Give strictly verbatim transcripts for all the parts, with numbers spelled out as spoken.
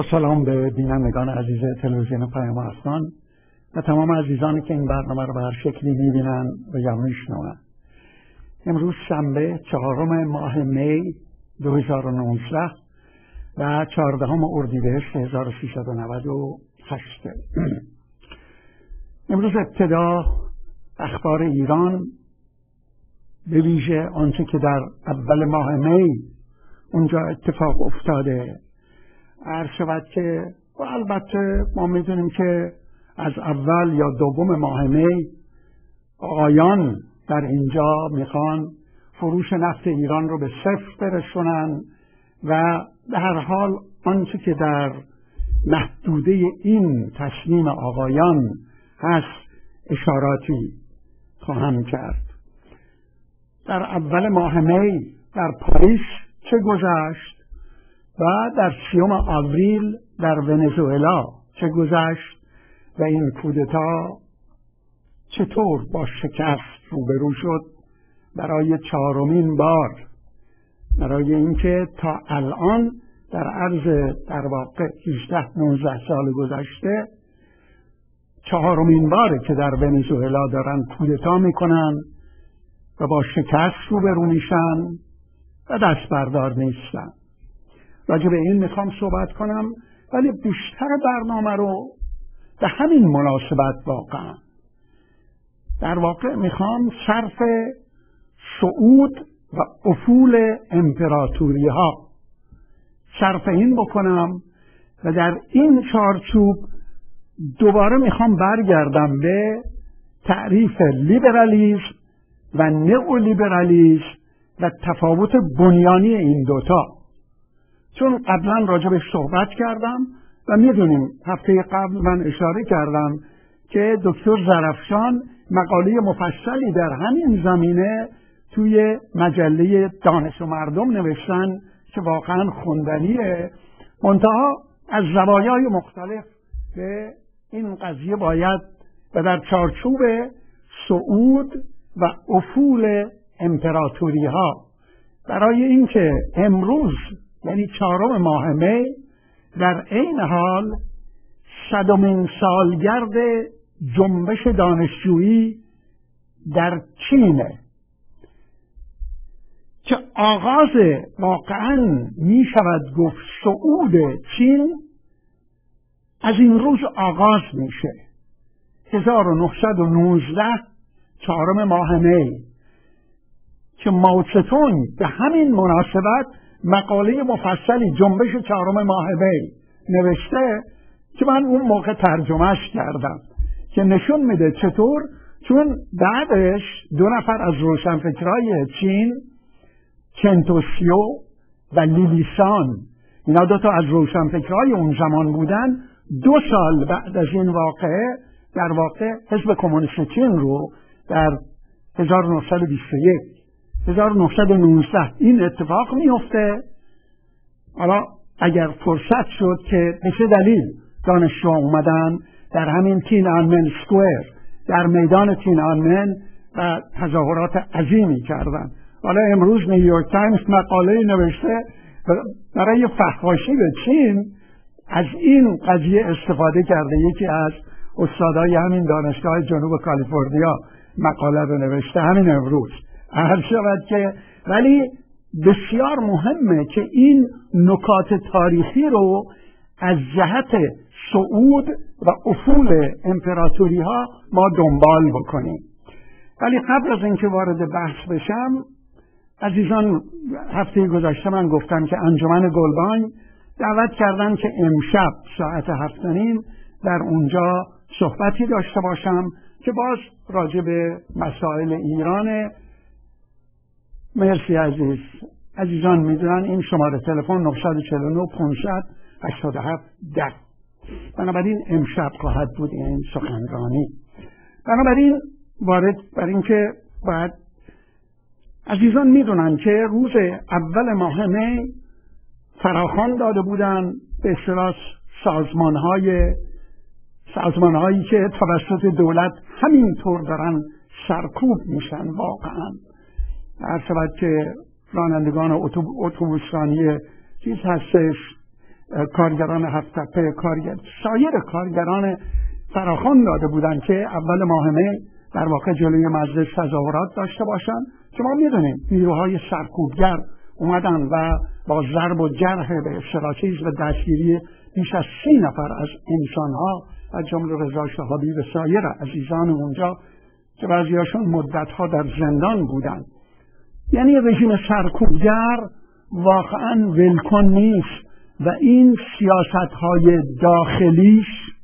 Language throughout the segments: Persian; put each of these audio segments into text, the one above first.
سلام به بینندگان عزیز تلویزیون پیام افغان و تمام عزیزانی که این برنامه رو به هر شکلی میبینن و یا میشنون. امروز شنبه چهارم ماه می دو هزار و نوزده و چهاردهم اردیبهشت هزار و سیصد و نود و هشت. امروز ابتدا اخبار ایران، به ویژه آنچه که در اول ماه می اونجا اتفاق افتاده، عرض شود که و البته ما میدونیم که از اول یا دوم ماه می آقایان در اینجا میخوان فروش نفت ایران رو به صفر برسونن و به هر حال آنچه که در محدوده این تصمیم آقایان هست اشاراتی خواهم کرد. در اول ماه می در پاریس چه گذشت و در سیوم آوریل در ونزوئلا چه گذشت و این کودتا چطور با شکست روبرو شد برای چهارمین بار، برای اینکه تا الان در عرض در واقع هجده نوزده سال گذشته چهارمین باره که در ونزوئلا دارن کودتا میکنن و با شکست روبرو میشن و دست بردار نیستن. راجع به این میخوام صحبت کنم، ولی بیشتر برنامه رو به همین مناسبت واقعا در واقع میخوام صرف صعود و افول امپراتوری ها صرف این بکنم و در این چارچوب دوباره میخوام برگردم به تعریف لیبرالیسم و نئولیبرالیسم و تفاوت بنیانی این دوتا، چون قبلا راجبش صحبت کردم و میدونیم هفته قبل من اشاره کردم که دکتر زرفشان مقاله مفصلی در همین زمینه توی مجله دانش و مردم نوشتن که واقعا خوندنیه، منتها از زوایای مختلف به این قضیه باید و در چارچوب صعود و افول امپراتوری ها برای اینکه امروز یعنی چهارم ماه می در عین حال صدمین سالگرد جنبش دانشجویی در چینه که آغاز واقعا می شود گفت صعود چین از این روز آغاز میشه. هزار و نهصد و نوزده چهارم ماه می که ماوتسه‌تونگ به همین مناسبت مقاله مفصلی جنبش چهارم ماه می نوشته که من اون موقع ترجمهش کردم که نشون میده چطور، چون بعدش دو نفر از روشنفکرای چین، کنتوشیو و لیلیسان، اینا دو تا از روشنفکرای اون زمان بودن، دو سال بعد از این واقعه در واقع حزب کمونیست چین رو در هزار و نهصد و بیست و یک هزار و نهصد و نوزده این اتفاق میفته. حالا اگر فرصت شد که به چه دلیل دانشجو اومدن در همین تین آنمن سکوئر، در میدان تین آنمن و تظاهرات عظیمی کردن. حالا امروز نیویورک تایمز مقاله نوشته برای فحاشی به چین از این قضیه استفاده کرده. یکی از استادای همین دانشگاه جنوب کالیفرنیا مقاله رو نوشته همین امروز. هر شود که ولی بسیار مهمه که این نکات تاریخی رو از جهت صعود و افول امپراتوری ها ما دنبال بکنیم. ولی قبل از اینکه وارد بحث بشم، عزیزان هفته گذشته من گفتم که انجمن گلبانگ دعوت کردن که امشب ساعت هفت و نیم در اونجا صحبتی داشته باشم که باز راجع به مسائل ایرانه. مرسی عزیز. عزیزان میدونن این شماره تلفن نه چهار نه پانصد و هشتاد و هفت ده. بنابراین امشب خواهد بود این سخنرانی. بنابراین وارد بر این که باید عزیزان میدونن که روز اول ماه می فراخوان داده بودن به اصطلاح سازمانهای سازمانهایی که توسط دولت همینطور دارن سرکوب میشن. واقعا هر شود که رانندگان اتوبوسرانی چیز هستش، کارگران هفت تپه، کارگر سایر کارگران فراخوان داده بودند که اول ماه می در واقع جلوی مجلس تظاهرات داشته باشند که ما میدونیم نیروهای سرکوبگر اومدن و با ضرب و جرح به اصطلاح چیز و دستگیری بیش از سی نفر از انسانها از جمله رضا شهابی و سایر عزیزان اونجا که بعضیاشون مدتها در زندان بودند. یعنی رژیم سرکوبگر واقعا ولکن نیست و این سیاست‌های داخلیش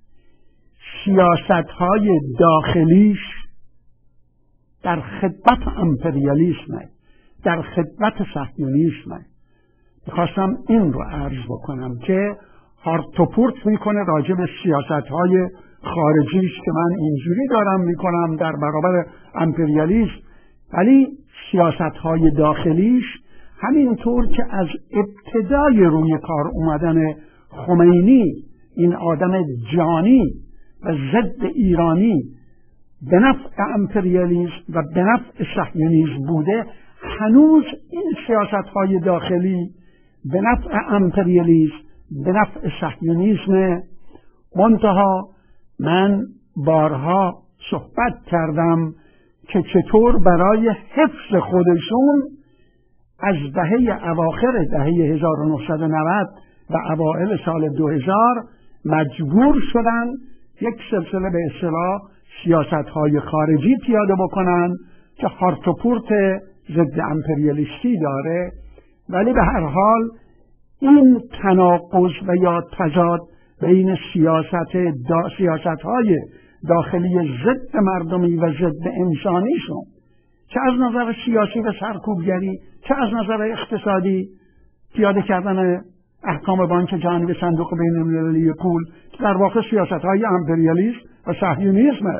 سیاست‌های داخلیش در خدمت امپریالیسمه، در خدمت صهیونیسمه. میخواستم این رو عرض بکنم که هارت و پورت میکنه راجع به سیاست‌های خارجیش که من اینجوری دارم میکنم در برابر امپریالیسم، ولی سیاست‌های داخلیش همینطور که از ابتدای روی کار اومدن خمینی، این آدم جانی و ضد ایرانی به نفع امپریالیسم و به نفع صهیونیسم بوده، هنوز این سیاست‌های داخلی به نفع امپریالیسم، به نفع صهیونیسم. منتها من بارها صحبت کردم که چطور برای حفظ خودشون از دهه اواخر دهه هزار و نهصد و نود و اوائل سال دو هزار مجبور شدن یک سلسله به اصطلاح سیاست‌های خارجی پیاده بکنن که هارت و پورت ضد امپریالیستی داره، ولی به هر حال این تناقض و یا تضاد بین سیاست دا سیاست‌های داخلی ضد مردمی و ضد انسانیشون، چه از نظر سیاسی و سرکوبگری، چه از نظر اقتصادی، پیاده کردن احکام بانک جهانی و صندوق بین‌المللی پول که در واقع سیاست‌های امپریالیسم و صهیونیسمه،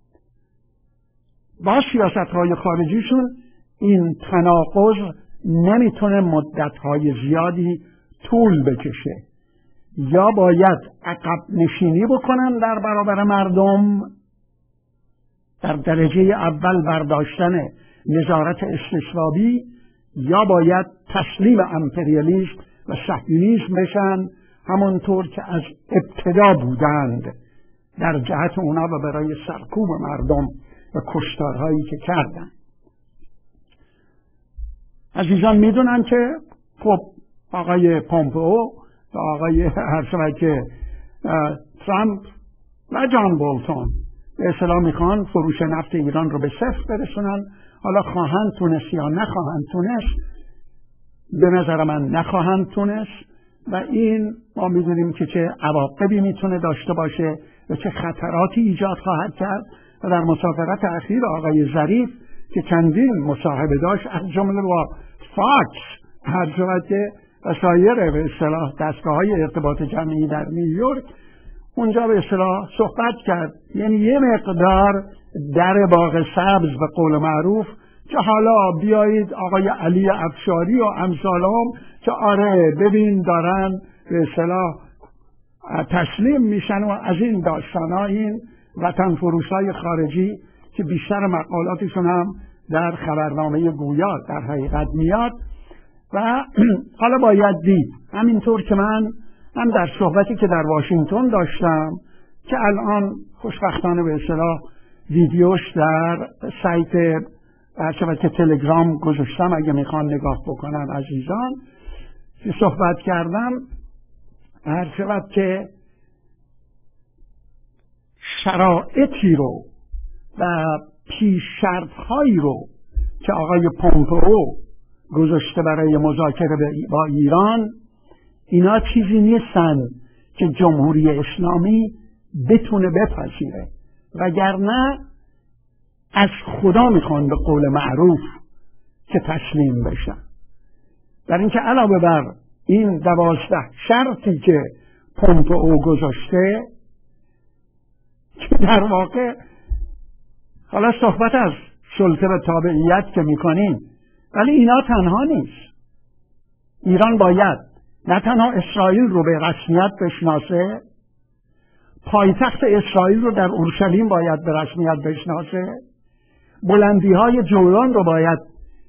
با سیاست‌های خارجیشون این تناقض نمیتونه مدت‌های زیادی طول بکشه. یا باید عقب نشینی بکنن در برابر مردم، در درجه اول برداشتن نظارت استثوابی، یا باید تسلیم امپریالیسم و صهیونیسم بشن همونطور که از ابتدا بودند در جهت اونا و برای سرکوب مردم و کشتارهایی که کردند. عزیزان میدونن که خب آقای پومپئو و آقای هرشود که ترامپ و جان بولتون به اصطلاح میخوان فروش نفت ایران رو به صفر برسونن. حالا خواهند تونست یا نخواهند تونست، به نظر من نخواهند تونست و این ما میدونیم که چه عواقبی میتونه داشته باشه و چه خطراتی ایجاد خواهد کرد. و در مسافرت اخیر آقای ظریف که چندین مصاحبه داشت از جمله با فاکس هرشود که و سایر به اصطلاح دستگاه‌های ارتباط جمعی در نیویورک، اونجا به اصطلاح صحبت کرد. یعنی یه مقدار در باغ سبز به قول معروف که حالا بیایید آقای علی افشاری و امثالهم که آره ببین دارن به اصطلاح تسلیم میشن و از این داستانا، این وطن فروشای خارجی که بیشتر مقالاتشون هم در خبرنامه گویا در حقیقت میاد. و حالا باید دید همینطور که من هم در صحبتی که در واشنگتن داشتم که الان خوشبختانه به اصطلاح ویدیوش در سایت هرچند که تلگرام گذاشتم اگه میخوان نگاه بکنن عزیزان، که صحبت کردم هرچند که شرایطی رو و پیش شرط هایی رو که آقای پومپئو گذاشته برای مذاکره با ایران، اینا چیزی نیستن که جمهوری اسلامی بتونه بپذیره، وگرنه از خدا میخوان به قول معروف که تسلیم بشن. در اینکه علاوه بر این دوازده شرطی که پومپئو گذاشته که در واقع حالا صحبت از سلطه و تابعیت که میکنیم، ولی اینا تنها نیست. ایران باید نه تنها اسرائیل رو به رسمیت بشناسه، پایتخت اسرائیل رو در اورشلیم باید به رسمیت بشناسه، بلندی های جولان رو باید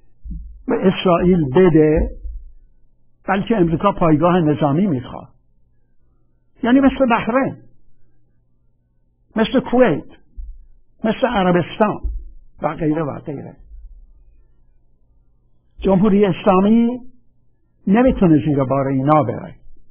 به اسرائیل بده، بلکه امریکا پایگاه نظامی میخواد. یعنی مثل بحرین، مثل کویت، مثل عربستان و غیره و غیره. جمهوری اسلامی نمیتونه زیر بار اینا بره.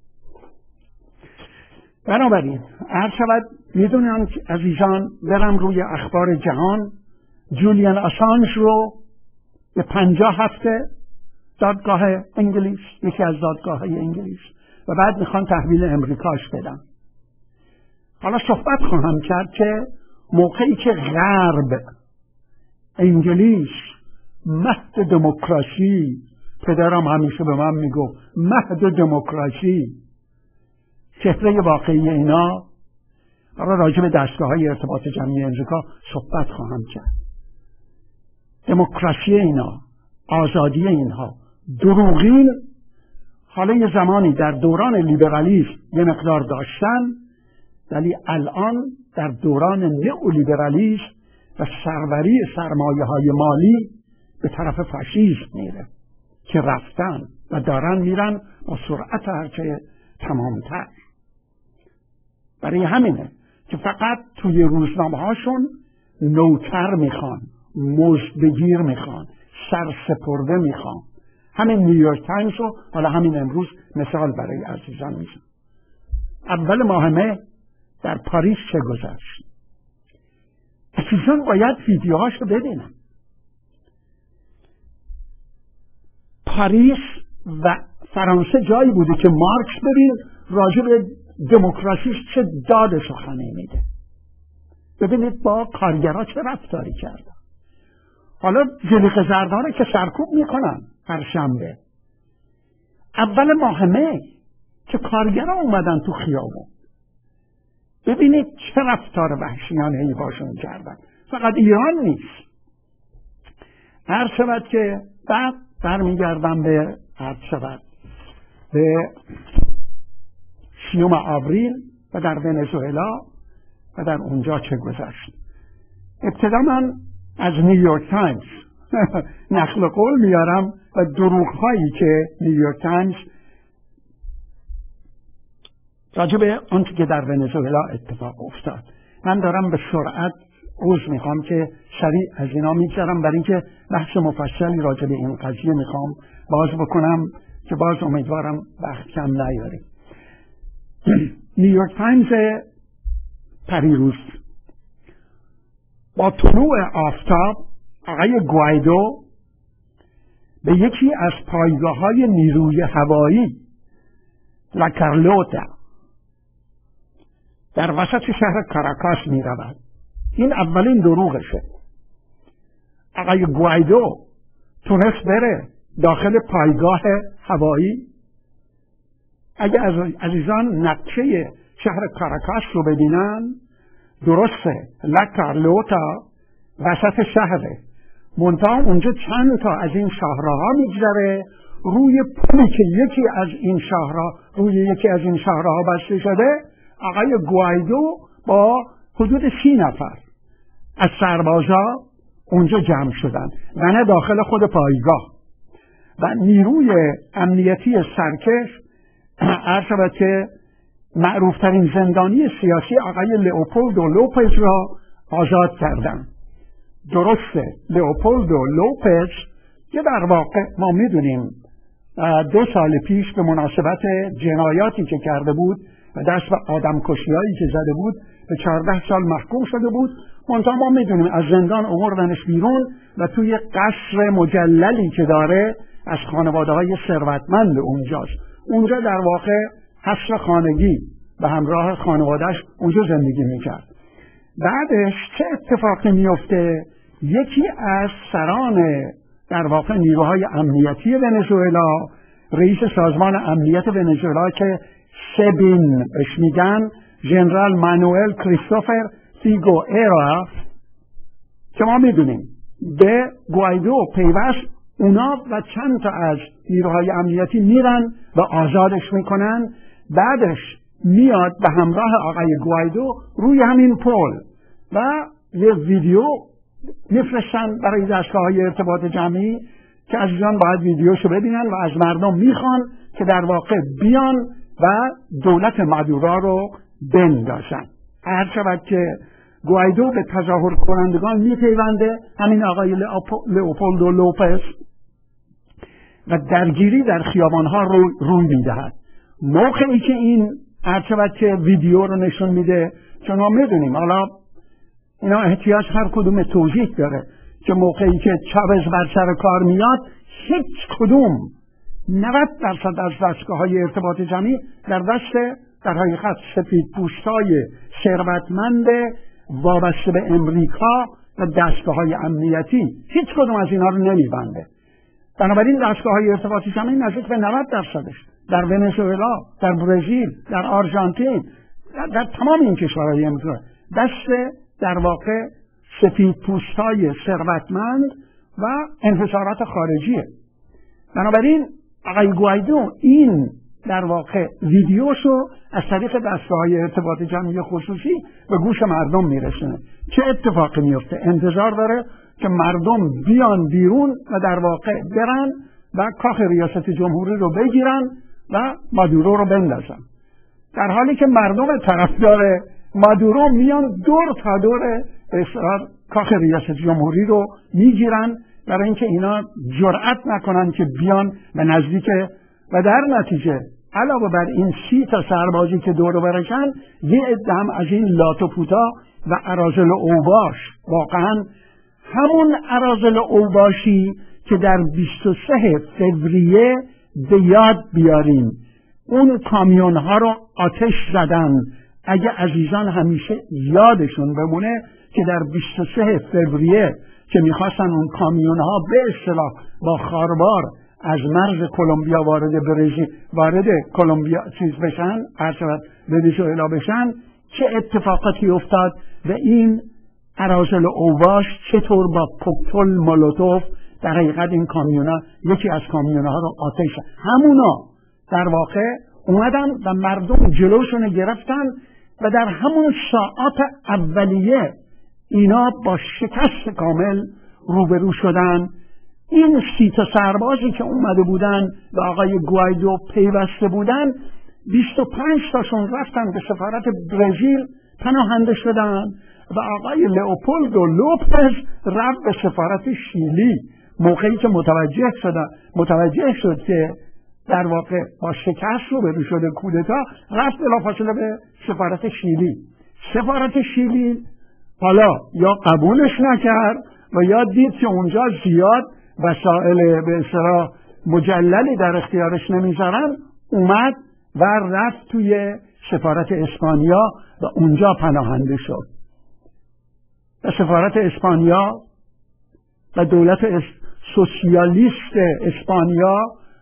بنابراین عرض شود میدونم که عزیزان برم روی اخبار جهان. جولیان آسانژ رو به پنجاه هفته دادگاه انگلیس، یکی از دادگاه های انگلیس، و بعد میخوان تحویل امریکاش بدن. حالا صحبت خواهم کرد که موقعی که غرب، انگلیس، مهد دموکراسی، پدرم همیشه به من میگو مهد دموکراسی، چهره واقعی اینا، حالا راجع به دستگاه های ارتباط جمعی امریکا صحبت خواهم کرد. دموکراسی اینا، آزادی اینها دروغین. حالا یه زمانی در دوران لیبرالیسم یه مقدار داشتن، ولی الان در دوران نئولیبرالیسم و سروری سرمایه های مالی به طرف فاشیسم میره که رفتن و دارن میرن با سرعت هرچه تمامتر. برای همینه که فقط توی روزنامه هاشون نوکر میخوان، مزد بگیر میخوان، سرسپرده میخوان. همین نیویورک تایمز رو حالا همین امروز مثال برای عزیزان میزنم. اول ماه مه در پاریس چه گذشت؟ عزیزان باید ویدیوهاش رو ببینن. پاریس و فرانسه جایی بوده که مارکس ببین راجع به دموکراسیش چه داد سخنی میده. ببینید با کارگرها چه رفتاری کردن. حالا جلیقه زردانه که سرکوب میکنن هر شنبه. اول ماه مه که کارگرها اومدن تو خیابون، ببینید چه رفتار وحشیانه‌ای باشون کردن. فقط ایران نیست. هر شود که بعد برمیگردم به هر شود به شیوم آوریل و در ونزوئلا و در اونجا چه گذشت. ابتدا من از نیویورک تایمز نقل قول میارم و دروغ‌هایی که نیویورک تایمز راجع به آنچه که در ونزوئلا اتفاق افتاد. من دارم به سرعت عذر میخوام که سریع از اینا میگذرم، برای اینکه بحث مفصلی راجع به این قضیه میخوام باز بکنم که باز امیدوارم وقت کم نیاره. نیویورک تایمز پریروز با طلوع آفتاب آقای گوایدو به یکی از پایگاه‌های نیروی هوایی لا کارلوتا در وسط شهر کاراکاس می رود. این اولین دروغشه. آقای گوایدو تونست بره داخل پایگاه هوایی. اگه از عزیزان نقشه شهر کاراکاس رو ببینن، درسته لا کارلوتا وسط شهره، منتها اونجا چند تا از این شاهراها میگذره، روی پلی که یکی از این شاهراه روی یکی از این شاهراها بسته شده، آقای گوایدو با حدود سی نفر از سربازا اونجا جمع شدن و نه داخل خود پایگاه. و نیروی امنیتی سرکش عرض شود که معروفترین زندانی سیاسی آقای لئوپولدو لوپز را آزاد کردند. درسته لئوپولدو لوپز که در واقع ما میدونیم دو سال پیش به مناسبت جنایاتی که کرده بود و دست به آدمکشی‌هایی که زده بود به چهارده سال محکوم شده بود، منتها ما میدونیم از زندان آوردنش بیرون و توی قصر مجللی که داره از خانواده‌های ثروتمند اونجاست. اونجا در واقع حصر خانگی به همراه خانواده‌اش اونجا زندگی میکرد. بعدش چه اتفاقی میفته؟ یکی از سران در واقع نیروهای امنیتی ونزوئلا، رئیس سازمان امنیت ونزوئلا که سبین بهش میگن، ژنرال مانوئل کریستوفر فیگوئرا، که ما میدونیم به گوایدو پیوست، اونا و چند تا از نیروهای امنیتی میرن و آزادش میکنن. بعدش میاد به همراه آقای گوایدو روی همین پل و یه ویدیو میفرستن برای دستگاه‌های ارتباط جمعی که عزیزان باید ویدیوشو ببینن و از مردم میخوان که در واقع بیان و دولت مادورو رو بندازن. هر شود که گوایدو به تظاهر کنندگان میپیونده، همین آقای لئوپولدو لوپز، و درگیری در خیابانها رو روی میدهد. موقعی که این هر شود که ویدیو رو نشون میده، چون ما میدونیم حالا اینا احتیاج هر کدوم توضیح داره که موقعی که چاوز بر سر کار میاد، هیچ کدوم نود درصد از دستگاه های ارتباط جمعی در دست در حقیقت سفید پوستای ثروتمند وابسته به امریکا و دستگاه های امنیتی، هیچ کدوم از اینا رو نمیبنده. بنابراین دستگاه های ارتباط جمعی نزدیک به نود درصدش در ونزوئلا، در برزیل، در آرژانتین، در, در تمام این کشورهای امریکا دست در واقع سفید پوستای ثروتمند و انحصارات خارجیه. بنابراین آقای گوایدو این در واقع ویدیوشو از طریق دستگاه‌های ارتباط جمعی خصوصی به گوش مردم میرسونه. چه اتفاقی میفته؟ انتظار داره که مردم بیان بیرون و در واقع برن و کاخ ریاست جمهوری رو بگیرن و مادورو رو بندازن. در حالی که مردم طرفدار مادورو میان دور تا دور اصرار کاخ ریاست جمهوری رو میگیرن برای اینکه اینا جرأت نکنن که بیان و نزدیک، و در نتیجه علاوه بر این سی تا سربازی که دور و برشن، یه عده هم از این لاتوپوتا و اراذل اوباش، واقعا همون اراذل اوباشی که در بیست و سه فوریه به یاد بیاریم اون کامیون ها رو آتش زدن. اگه عزیزان همیشه یادشون بمونه که در بیست و سه فوریه که میخواستن اون کامیون ها به اصطلاح با خاربار از مرز کلمبیا وارد برزیل وارد کلمبیا چیز بشن، هرچند ونزوئلا بشن، چه اتفاقاتی افتاد و این اراذل اوباش چطور با کوکتل مولوتوف در حقیقت این کامیونا یکی از کامیونها رو آتش، همونا در واقع اومدن و مردم جلوشون گرفتن و در همون ساعات اولیه اینا با شکست کامل روبرو شدن. این سی تا سربازی که اومده بودن و آقای گوایدو پیوسته بودن، بیست و پنج تاشون رفتن به سفارت برزیل پناهنده شدن و آقای لئوپولدو لوپز رفت به سفارت شیلی. موقعی که متوجه شد متوجه شد که در واقع با شکست روبرو شده کودتا، رفت بلافاصله به سفارت شیلی. سفارت شیلی حالا یا قبولش نکرد و یا دید که اونجا زیاد وسایل به اصطلاح مجللی در اختیارش نمیذارن، اومد و رفت توی سفارت اسپانیا و اونجا پناهنده شد. و سفارت اسپانیا و دولت اس... سوسیالیست اسپانیا،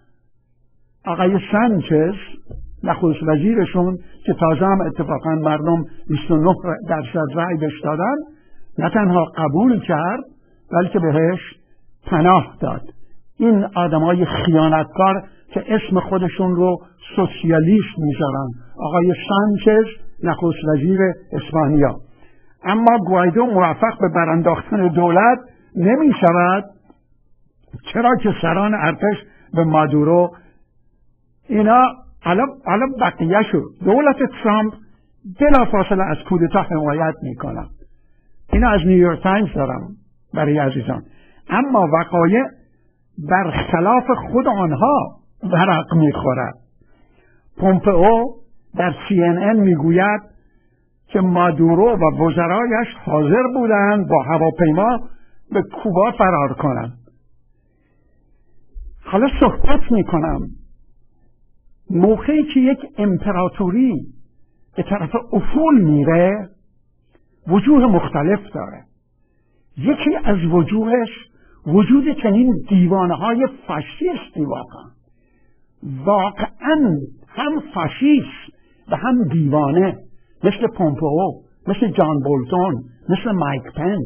آقای سانچز نخست وزیرشون که تازه هم اتفاقا مردم بیست و نه درصد رأی بهش دادن، نه تنها قبول کرد بلکه بهش پناه داد. این آدمای خیانتکار که اسم خودشون رو سوسیالیست میذارن، آقای سانچز نخست وزیر اسپانیا. اما گوایدو موفق به برانداختن دولت نمی شود، چرا که سران ارتش به مادورو اینا حالا حالا بقیه شد. دولت ترامپ بلافاصله از کودتا حمایت میکنن. اینا از نیویورک تایمز دارم برای عزیزان. اما وقایع برخلاف خود آنها ورق میخورد. پومپئو در سی ان ان میگوید که مادورو و وزرایش حاضر بودند با هواپیما به کوبا فرار کنند. حالا صحبت میکنم موقعی که یک امپراتوری به طرف افول میره وجوه مختلف داره. یکی از وجوهش وجود چنین دیوانه های فاشیستی، واقعا واقعا هم فاشیست و هم دیوانه، مثل پومپئو، مثل جان بولتون، مثل مایک پنس.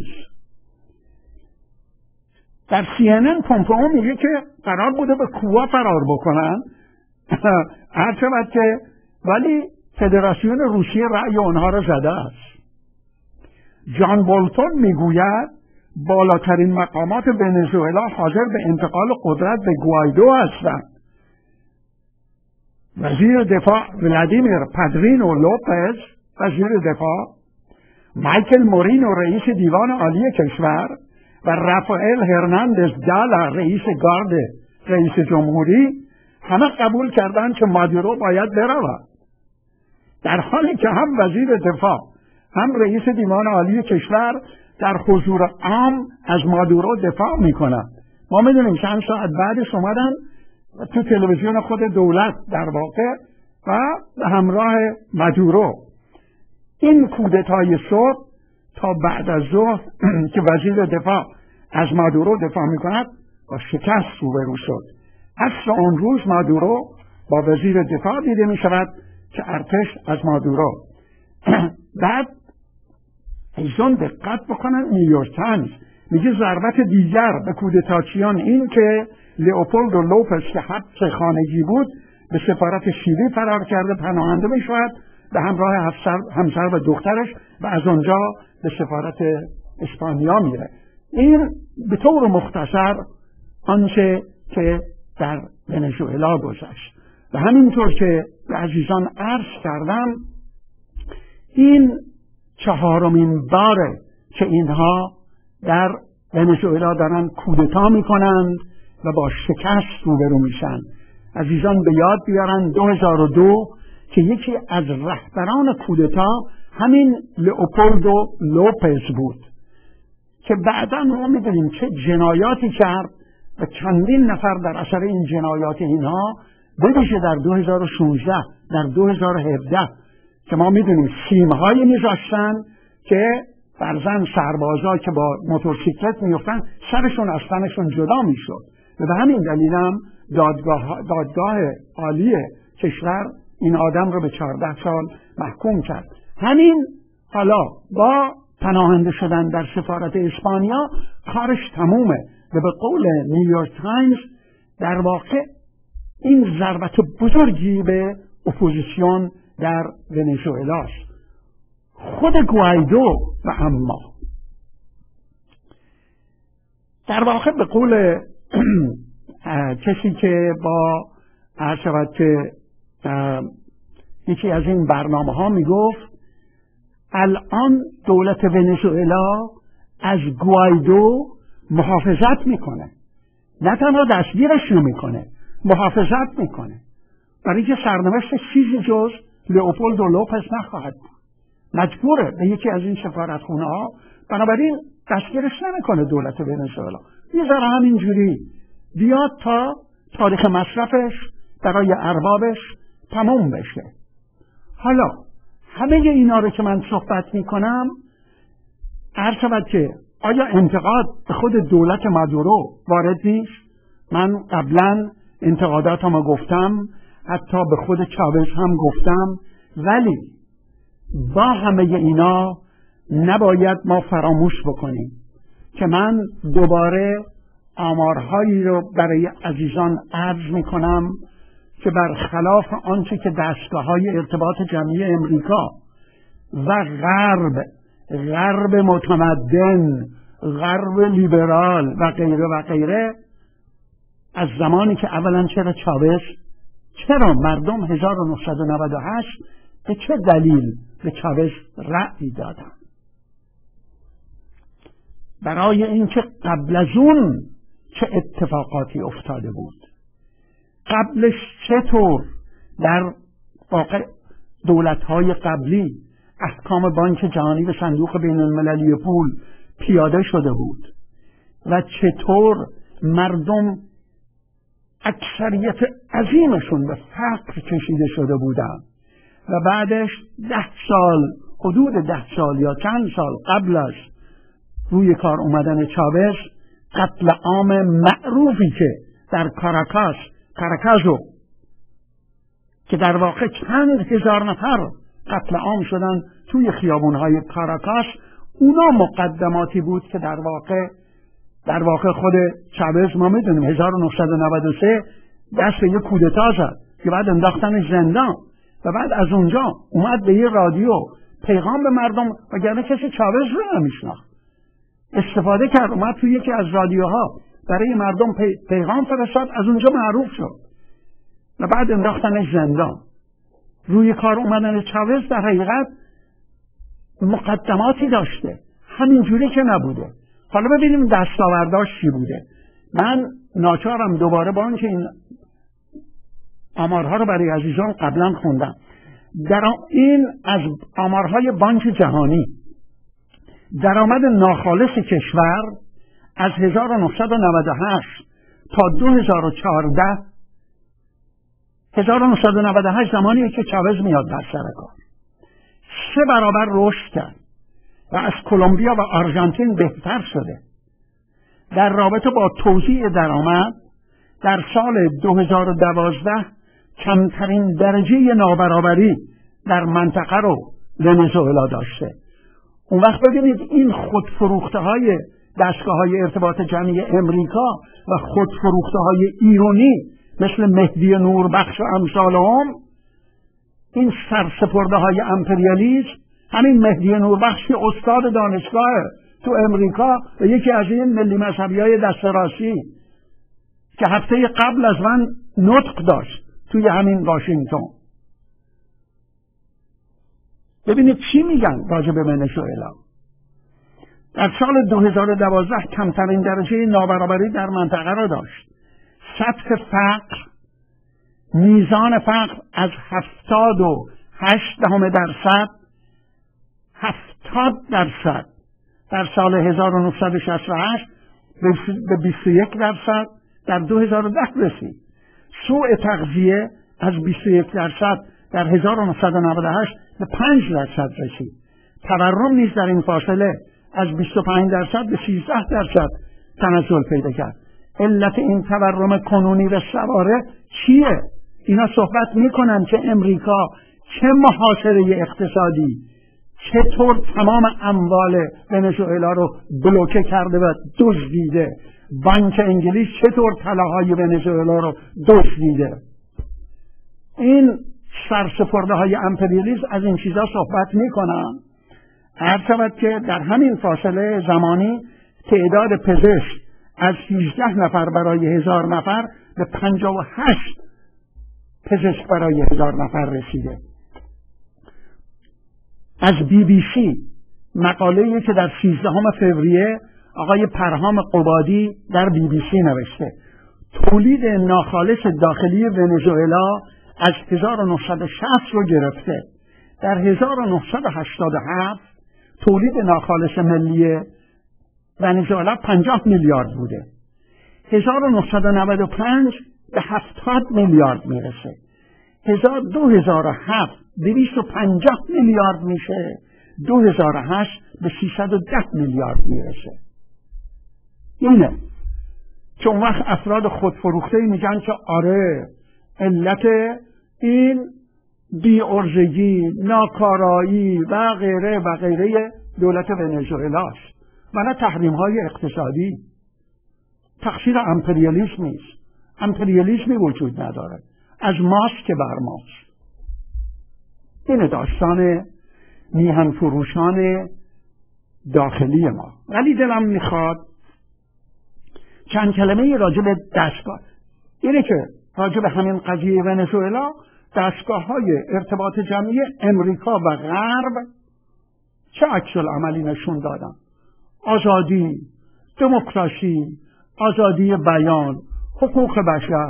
در سی ان ان پومپئو میگه که قرار بوده به کوبا فرار بکنن هرچند که ولی فدراسیون روسیه رأی اونها را زده است. جان بولتون میگوید بالاترین مقامات ونزوئلا حاضر به انتقال قدرت به گوایدو هستند وزیر دفاع ولادیمیر پادرینو لوپز وزیر دفاع، مایکل مورینو رئیس دیوان عالی کشور و رافائل هرناندز دالا رئیس گارد رئیس جمهوری همه قبول کردند که مادورو باید برود، در حالی که هم وزیر دفاع هم رئیس دیوان عالی کشور در حضور عام از مادورو دفاع میکنند. ما میدونیم چند ساعت بعدش اومدن تو تلویزیون خود دولت در واقع و به همراه مادورو این کودتای صبح تا بعد از ظهر که وزیر دفاع از مادورو دفاع میکند با شکست روبرو شد. عصر آن روز مادورو با وزیر دفاع دیده میشود که ارتش از مادورو. بعد ایشون دقت بکنن، نیویورک تایمز میگه ضربت دیگر به کودتاچیان این که لئوپولدو لوپز که حبس خانگی بود به سفارت شیلی فرار کرده پناهنده میشود به همراه همسر, همسر و دخترش و از اونجا به سفارت اسپانیا میره. این به طور مختصر آنچه که در ونزوئلا گذشت و همینطور که به عزیزان عرض کردم این چهارمین باره که اینها در ونزوئلا دارن کودتا میکنند و با شکست روبرو میشن. عزیزان به یاد بیارن دو هزار و دو که یکی از رهبران کودتا همین لئوپولدو لوپز بود که بعدا ما میدونیم چه جنایاتی کرد و چندین نفر در اثر این جنایات اینها بویژه در دو هزار و شانزده در دو هزار و هفده که ما میدونیم سیمهایی میذاشتن که فرزن سربازا که با موتورسیکلت میفتن سرشون از تنشون جدا میشد و به همین دلیل هم دادگاه, دادگاه عالی کشور این آدم رو به چهارده سال محکوم کرد. همین حالا با پناهنده شدن در سفارت اسپانیا کارش تمومه و به قول نیویورک تایمز در واقع این ضربت بزرگی به اپوزیسیون در ونزوئلاست. خود گوایدو و اما در واقع به قول کسی که با عرض شود که یکی از این برنامه ها می گفت الان دولت ونزوئلا از گوایدو محافظت میکنه، نه تنها دستگیرش نمیکنه، محافظت میکنه، برای که سرنوشت چیزی جز لئوپولدو لوپز نخواهد بود. مجبوره به یکی از این سفارتخونه ها، بنابراین دستگیرش نمیکنه دولت ونزوئلا، میذاره همینجوری بیاد تا تاریخ مصرفش برای اربابش تمام بشه. حالا همه اینا رو که من صحبت میکنم عرض شود که آیا انتقاد به خود دولت مادورو وارد نیست؟ من قبلا انتقاداتم گفتم، حتی به خود چاوز هم گفتم، ولی با همه اینا نباید ما فراموش بکنیم که من دوباره آمارهایی رو برای عزیزان عرض میکنم که برخلاف آنچه که دستگاه‌های ارتباط جمعی امریکا و غرب غرب متمدن، غرب لیبرال و غیره و غیره از زمانی که اولا چرا چاوز چرا مردم هزار و نهصد و نود و هشت به چه دلیل به چاوز رأی دادن؟ برای اینکه قبل از اون چه اتفاقاتی افتاده بود، قبلش چطور در واقع دولت‌های قبلی احکام بانک جهانی و صندوق بین المللی پول پیاده شده بود و چطور مردم اکثریت عظیمشون به فقر کشیده شده بودند و بعدش ده سال حدود ده سال یا چند سال قبل از روی کار اومدن چاوز قتل عام معروفی که در کاراکاس کاراکازو که در واقع چند هزار نفر قتل عام شدن توی خیابونهای کاراکاس، اونا مقدماتی بود که در واقع در واقع خود چاوز ما میدونیم هزار و نهصد و نود و سه دست به یک کودتا زد که بعد انداختنش زندان و بعد از اونجا اومد به یه رادیو پیغام به مردم، وگرنه کسی چاوز رو نمیشناخت، استفاده کرد اومد توی یکی از رادیوها برای مردم پی، پیغام فرستاد، از اونجا معروف شد و بعد انداختنش زندان. روی کار اومدن چاوز در حقیقت مقدماتی داشته، همینجوری که نبوده. حالا ببینیم دستاورداش چی بوده. من ناچارم دوباره با اینکه این آمارها رو برای عزیزان قبلا خوندم، در این از آمارهای بانک جهانی درآمد ناخالص کشور از هزار و نهصد و نود و هشت تا دو هزار و چهارده، هزار و نهصد و نود و هشت زمانیه که چاوز میاد بر سر کار، سه برابر رشد کرد و از کلمبیا و آرژانتین بهتر شده. در رابطه با توزیع درآمد در سال دو هزار و دوازده کمترین درجه نابرابری در منطقه رو ونزوئلا داشته. اون وقت ببینید این خودفروخته های دستگاه های ارتباط جمعی امریکا و خودفروخته های ایرانی مثل مهدی نوربخش و امثالهم، این سرسپرده های امپریالیسم، همین مهدی نوربخش که استاد دانشگاه تو امریکا و یکی از این ملی مذهبی های دست راستی که هفته قبل از من نطق داشت توی همین واشنگتن. ببینید چی میگن راجع به ونزوئلا. در سال دو هزار و دوازده کمترین درجه نابرابری در منطقه را داشت. سطح فقر، میزان فقر از هفتاد و هشت دهم درصد هفتاد درصد در سال هزار و نهصد و شصت و هشت به بیست و یک درصد در دو هزار و ده رسید. سوء تغذیه از بیست و یک درصد در هزار و نهصد و نود و هشت به پنج درصد رسید. تورم نیز در این فاصله از بیست و پنج درصد به سیزده درصد تنزل پیدا کرد. علت این تورم کنونی و سواره چیه؟ اینا صحبت میکنن که امریکا چه محاصره اقتصادی، چطور تمام اموال ونزوئلا رو بلوکه کرده و دزدیده، بانک انگلیس چطور طلاهای ونزوئلا رو دزدیده. این سرسپرده های امپریالیسم از این چیزا صحبت میکنن. هر شود که در همین فاصله زمانی تعداد پزشک از هجده نفر برای هزار نفر به پنجاه و هشت پزشک برای هزار نفر رسیده. از بی بی سی مقاله‌ای که در سیزدهم فوریه آقای پرهام قبادی در بی بی سی نوشته، تولید ناخالص داخلی ونزوئلا از هزار و نهصد و شصت رو گرفته. در هزار و نهصد و هشتاد و هفت تولید ناخالص ملی ونزوئلا پنجاه میلیارد بوده. هزار و نهصد و نود و پنج به هفتاد میلیارد میرسه. دو هزار و هفت دویست و پنجاه میلیارد میشه. دو هزار و هشت به سیصد و ده میلیارد میرسه. اینه چون وقت افراد خودفروخته میگن که آره علت این بی‌عرضگی، ناکارایی و غیره و غیره دولت ونزوئلاست و نه تحریم های اقتصادی. تقصیر امپریالیسم نیست، امپریالیسمی وجود نداره، از ماست که بر ماست. این داستان میهن فروشان داخلی ما. ولی دلم میخواد چند کلمه راجع به دستگاه، اینه که راجع به همین قضیه ونزوئلا دستگاه های ارتباط جمعی امریکا و غرب چه عکس العملی نشون دادن. آزادی، دموکراسی، آزادی بیان، حقوق بشر.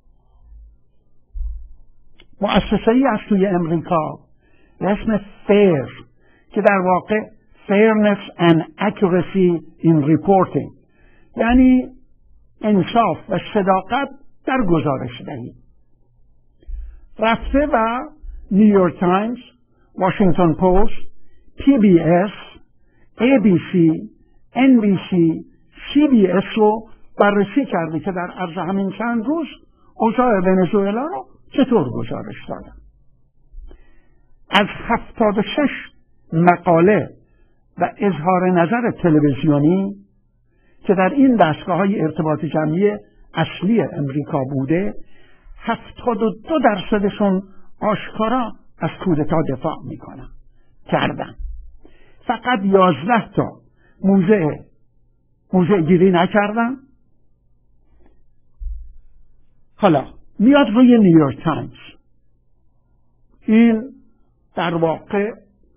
مؤسسه‌ای از توی امریکا به اسم فیر که در واقع Fairness and Accuracy in Reporting، یعنی انصاف و صداقت در گزارش دهی، رفته و نیویورک تایمز، واشنگتن پست، پی بی اس، ای بی سی، ان بی سی، سی بی اس رو بررسی کرده که در عرض همین چند روز اوضاع ونزوئلا رو چطور گزارش دادن. از هفتاد و شش مقاله و اظهار نظر تلویزیونی که در این دستگاه‌های ارتباط جمعی اصلی امریکا بوده، هفتاد و دو درصدشون آشکارا از کودتا دفاع میکنن کردن. فقط یازده تا موضع موضع گیری نکردن. حالا میاد روی نیویورک تایمز. این در واقع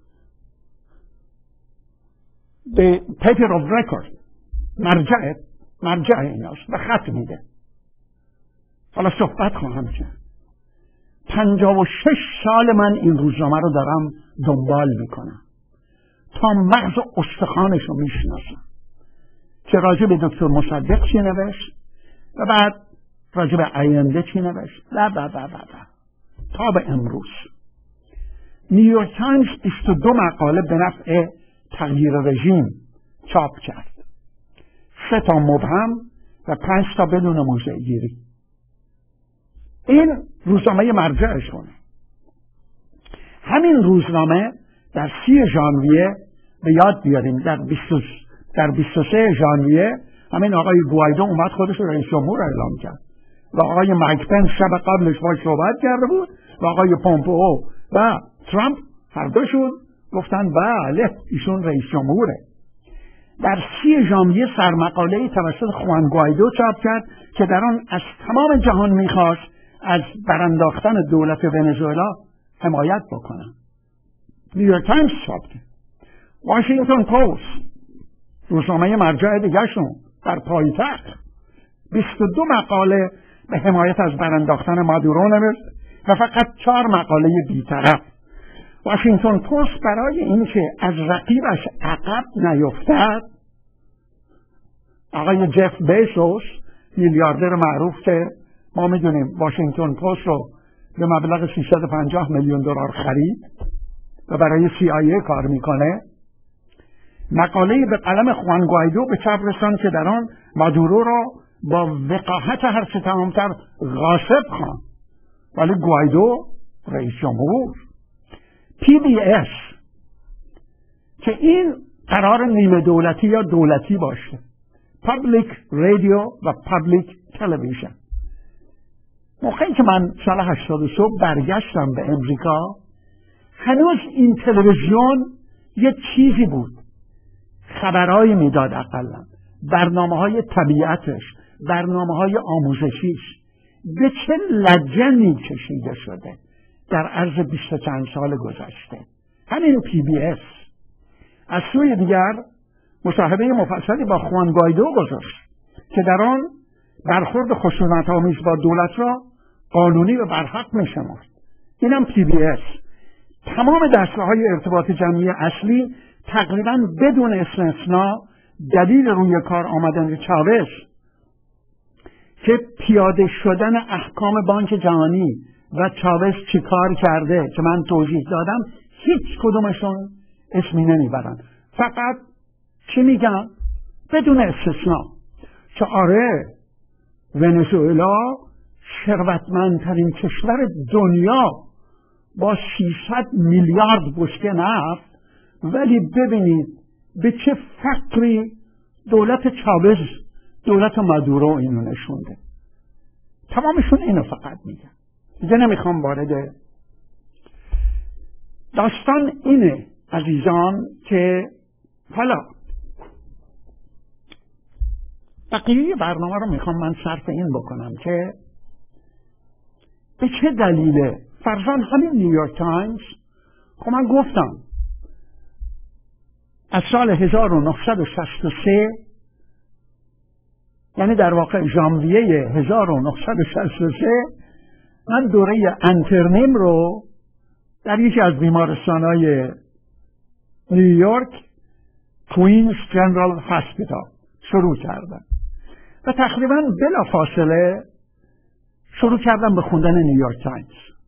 به پیپر آف رکورد مرجع مرجع ایناست و خط میده. حالا صحبت خواهم کرد. پنجاه و شش سال من این روزنامه رو دارم دنبال میکنم تا مغز استخوانش رو میشناسم که راجع به دکتر مصدق چی نوشت و بعد راجع به آینده چی نوشت و و و و تا به امروز. نیویورک تایمز بیست و دو مقاله به نفع تغییر رژیم چاپ کرد، سه تا مبهم و پنج تا بدون موضع گیری. این روزنامه مرجعشونه. همین روزنامه در سی ژانویه به یاد بیاریم در بیست در بیست و سه ژانویه همین آقای گوایدو اومد خودش رو رئیس جمهور اعلام کرد و آقای مایک پنس شب قبلش باهاش صحبت کرده بود و آقای پومپئو و ترامپ هر دوشون گفتن بله ایشون رئیس جمهوره. در سی ژانویه سرمقاله‌ای توسط خوان گوایدو چاپ کرد که در آن از تمام جهان میخواست از برانداختن دولت ونزوئلا حمایت بکنن. نیویورک تایمز چاپ کرد. واشنگتن پست روزنامه مرجع دیگرشون در پایتخت بیست و دو مقاله به حمایت از برانداختن مادورو نوشت و فقط چهار مقاله بی‌طرف. واشنگتن پست برای اینکه از رقیبش عقب نیفتد آقای جف بیزوس میلیاردر معروف که ما میدونیم واشنگتن پست رو به مبلغ سیصد و پنجاه میلیون دلار خرید و برای سی آی ای کار میکنه، مقاله‌ای به قلم خوان گوایدو به چاپ رساند که در آن مادورو را با وقاحت هر چه تمامتر غاصب خواند، ولی گوایدو رئیس جمهور. پی بی اس که این قرار نیمه دولتی یا دولتی باشه، پابلیک رادیو و پابلیک تلویزیون. موقعی که من سال هشتاد و سه برگشتم به امریکا هنوز این تلویزیون یه چیزی بود، خبرهایی میداد، اقلا برنامه های طبیعتش، برنامه های آموزشیش به چه لجنی کشیده شده در عرض بیست و چند سال گذشته. همین پی بی اس از سوی دیگر مصاحبه مفصلی با خوان گوایدو گذاشت که در آن برخورد خشونت‌آمیز با دولت را قانونی و برحق می‌شمرد. اینم پی بی اس. تمام دستگاه‌های ارتباط جمعی اصلی تقریباً بدون استثنا دلیل روی کار آمدن چاوش که پیاده شدن احکام بانک جهانی و چاوش چی کار کرده که من توضیح دادم هیچ کدومشون اسمی نمیبرن، فقط چی میگن؟ بدون استثنا که آره ونزوئلا ثروتمندترین کشور دنیا با سیصد میلیارد بشکه نفت، ولی ببینید به چه فقری دولت چاوش دولت مادورو اینو نشونده. تمامشون اینو فقط میگن. دیگه نمیخوام وارد داستان اینه عزیزان که حالا بقیه برنامه رو میخوام من صرف این بکنم که به چه دلیله فرزان همین نیویورک تایمز. خب من گفتم از سال هزار و نهصد و شصت و سه یعنی در واقع ژانویه هزار و نهصد و شصت و سه من دوره انترنیم رو در یکی از بیمارستان‌های نیویورک کوینز جنرال هاسپیتال شروع کردم و تقریبا بلا فاصله شروع کردم به خوندن نیویورک تایمز.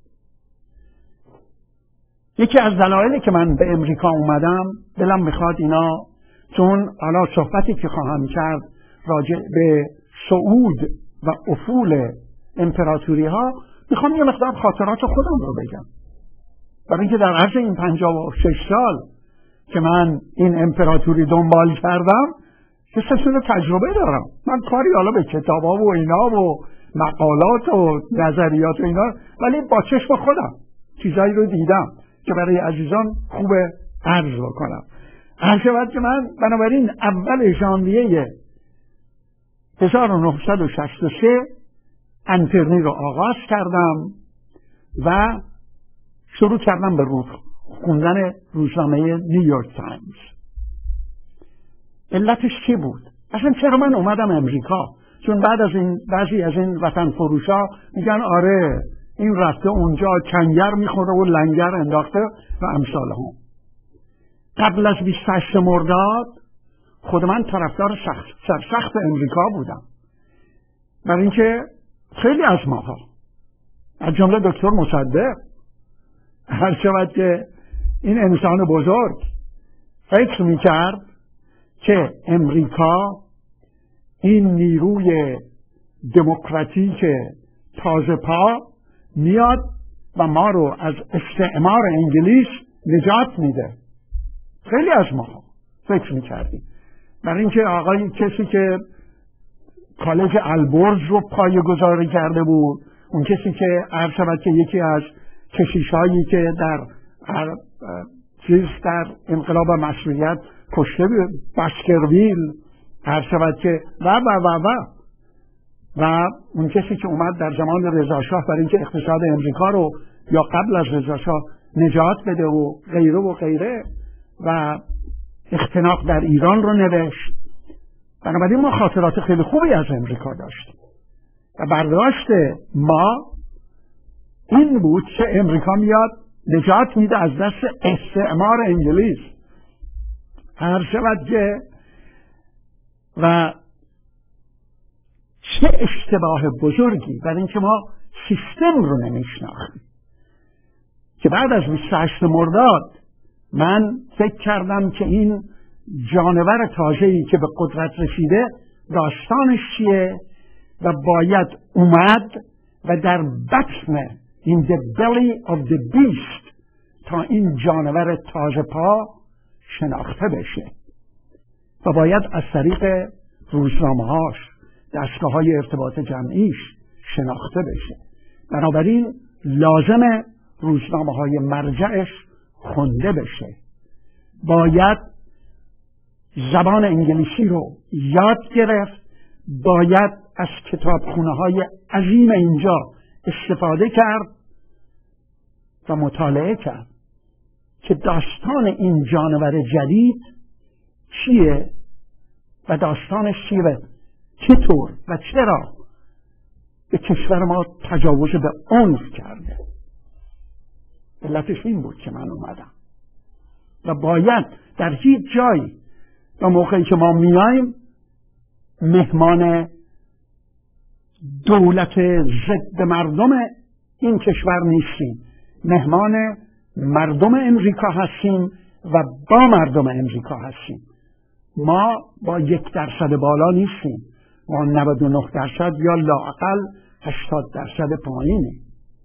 یکی از دلایلی که من به امریکا اومدم دلم میخواد اینا، چون حالا صحبتی که خواهم کرد راجع به صعود و افول امپراتوری ها، میخوام یه مقدار خاطرات خودم رو بگم، برای اینکه در عرض این پنجاه و شش سال که من این امپراتوری دنبال کردم یه سلسله تجربه دارم. من کاری حالا به کتابا و اینا و مقالات و نظریات و اینا، ولی با چشم خودم چیزایی رو دیدم که برای عزیزان خوب عرض بکنم. عرض شود که من بنابراین اول ژانویه هزار و نهصد و شصت و سه انترنی رو آغاز کردم و شروع کردم به روز خوندن روزنامه نیویورک تایمز. علتش چی بود؟ اصلا چرا من اومدم امریکا؟ چون بعد از این بعضی از این وطن فروشا میگن آره این رفته اونجا کنگر میخوره و لنگر انداخته و امثال هم. قبل از بیست و هشت مرداد خود من طرفدار سخت سرسخت امریکا بودم، برای اینکه خیلی از ماها از جمله دکتر مصدق هر شود که این انسان بزرگ فکر میکرد که امریکا این نیروی دموکراتیک تازه پا میاد و ما رو از استعمار انگلیس نجات میده. خیلی از ما فکر میکردیم، برای اینکه آقای کسی که کالج البرز رو پایه گذاری کرده بود، اون کسی که عرض شود که یکی از کشیشایی که در چیز در انقلاب مشروطیت کشته بود، باسکرویل، عرض شود که و و و و و اون کسی که اومد در زمان رضاشاه برای اینکه اقتصاد امریکا رو یا قبل از رضاشاه نجات بده و غیره و غیره و اختناق در ایران رو نوشت. بنابراین ما خاطرات خیلی خوبی از امریکا داشتیم و برداشت ما این بود که امریکا میاد نجات میده از دست استعمار انگلیس. هر شود که و چه اشتباه بزرگی، برای اینکه ما سیستم رو نمیشناختیم که بعد از بیست و هشت مرداد من فکر کردم که این جانور تازه‌ای که به قدرت رسیده داستانش چیه و باید اومد و در بطن in the belly of the beast تا این جانور تازه پا شناخته بشه و باید از طریق روزنامه‌هاش، دستگاه‌های ارتباط جمعیش شناخته بشه. بنابراین لازمه روزنامه‌های مرجعش خونده بشه. باید زبان انگلیسی رو یاد گرفت، باید از کتابخونه‌های عظیم اینجا استفاده کرد و مطالعه کرد که داستان این جانور جدید چیه و داستانش چیه و چطور و چرا به کشور ما تجاوز به عنف کرده. علتش این بود که من اومدم و باید در هیچ جایی و موقعی که ما میایم مهمان دولت ضد مردم این کشور نیستیم، مهمان مردم امریکا هستیم و با مردم امریکا هستیم. ما با یک درصد بالا نیستیم، ما نود و نه درصد یا لااقل هشتاد درصد پایینیم.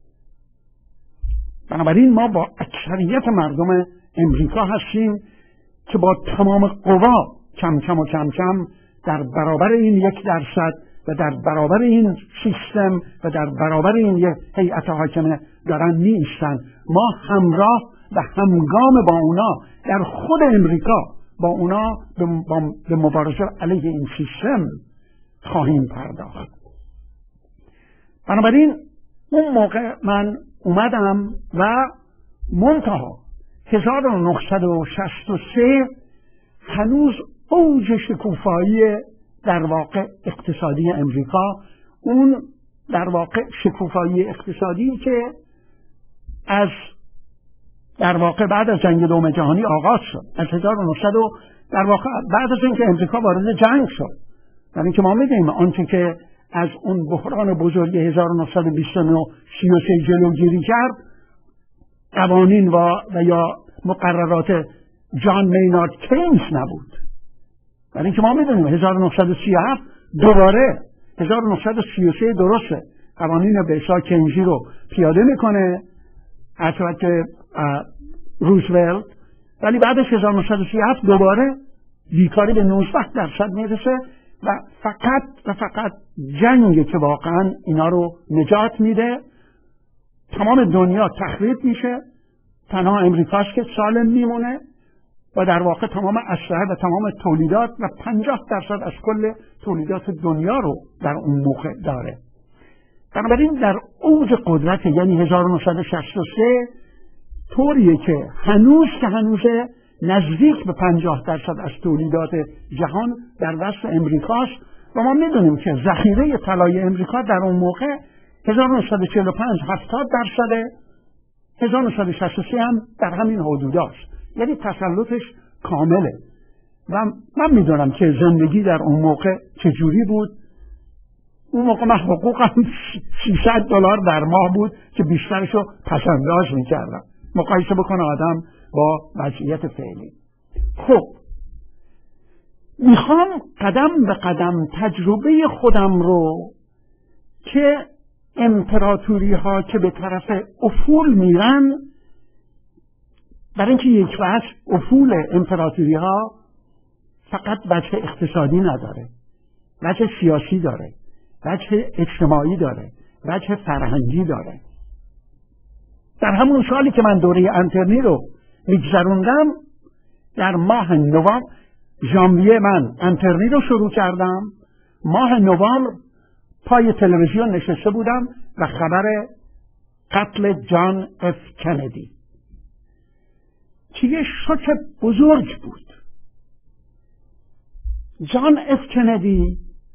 بنابراین ما با اکثریت مردم امریکا هستیم که با تمام قوا کم کم و کم کم در برابر این یک درصد و در برابر این سیستم و در برابر این یک هیئت حاکمه دارن نیستن. ما همراه و همگام با اونا در خود امریکا با اونا به مبارزه علیه این سیستم خواهیم پرداخت. بنابراین اون موقع من اومدم و منتها هزار و نهصد و شصت و سه هنوز اوج شکوفایی در واقع اقتصادی امریکا، اون در واقع شکوفایی اقتصادی که از در واقع بعد از جنگ دوم جهانی آغاز شد، از هزار و نهصد در واقع بعد از اینکه امریکا وارد جنگ شد. در اینکه ما میگیم آنچه که از اون بحران بزرگ هزار و نهصد و بیست و نه سی و سه جلوگیری کرد قوانین و, و یا مقررات جان مینارد کینز نبود. برای اینکه ما میدونیم هزار و نهصد و سی و هفت دوباره هزار و نهصد و سی و سه درسته قوانین به اصطلاح کینزی رو پیاده میکنه حتی که روزولت، ولی بعدش هزار و نهصد و سی و هفت دوباره بیکاری به نوزده درصد میرسه و فقط و فقط جنگ که واقعا اینا رو نجات میده. تمام دنیا تخریب میشه، تنها امریکاست که سالم میمونه و در واقع تمام اسلحه و تمام تولیدات و پنجاه درصد از کل تولیدات دنیا رو در اون موقع داره. بنابراین در اوج قدرت یعنی هزار و نهصد و شصت و سه طوریه که هنوز که هنوزه نزدیک به پنجاه درصد از تولیدات جهان در وسط امریکاست و ما میدونیم که ذخیره طلای امریکا در اون موقع هزار و نهصد و چهل و پنج هفتاد درصده، هزار و نهصد و شصت و سه هم در همین حدوداست، یعنی تسلطش کامله. و من میدونم که زندگی در اون موقع چجوری بود. اون موقع من حقوقم سیصد دلار در ماه بود که بیشترشو پسنداز میکردم. مقایسه بکنه آدم با وضعیت فعلی. خب میخوام قدم به قدم تجربه خودم رو که امپراتوری ها که به طرف افول میرن، برای اینکه یک وجه افول امپراتوری ها فقط وجه اقتصادی نداره، وجه سیاسی داره، وجه اجتماعی داره، وجه فرهنگی داره. در همون سالی که من دوره انترنی رو میگذروندم، در ماه نوامبر ژانویه من انترنی رو شروع کردم، ماه نوامبر پای تلویزیون نشسته بودم و خبر قتل جان اف کندی که یه شوک بزرگ بود. جان اف کندی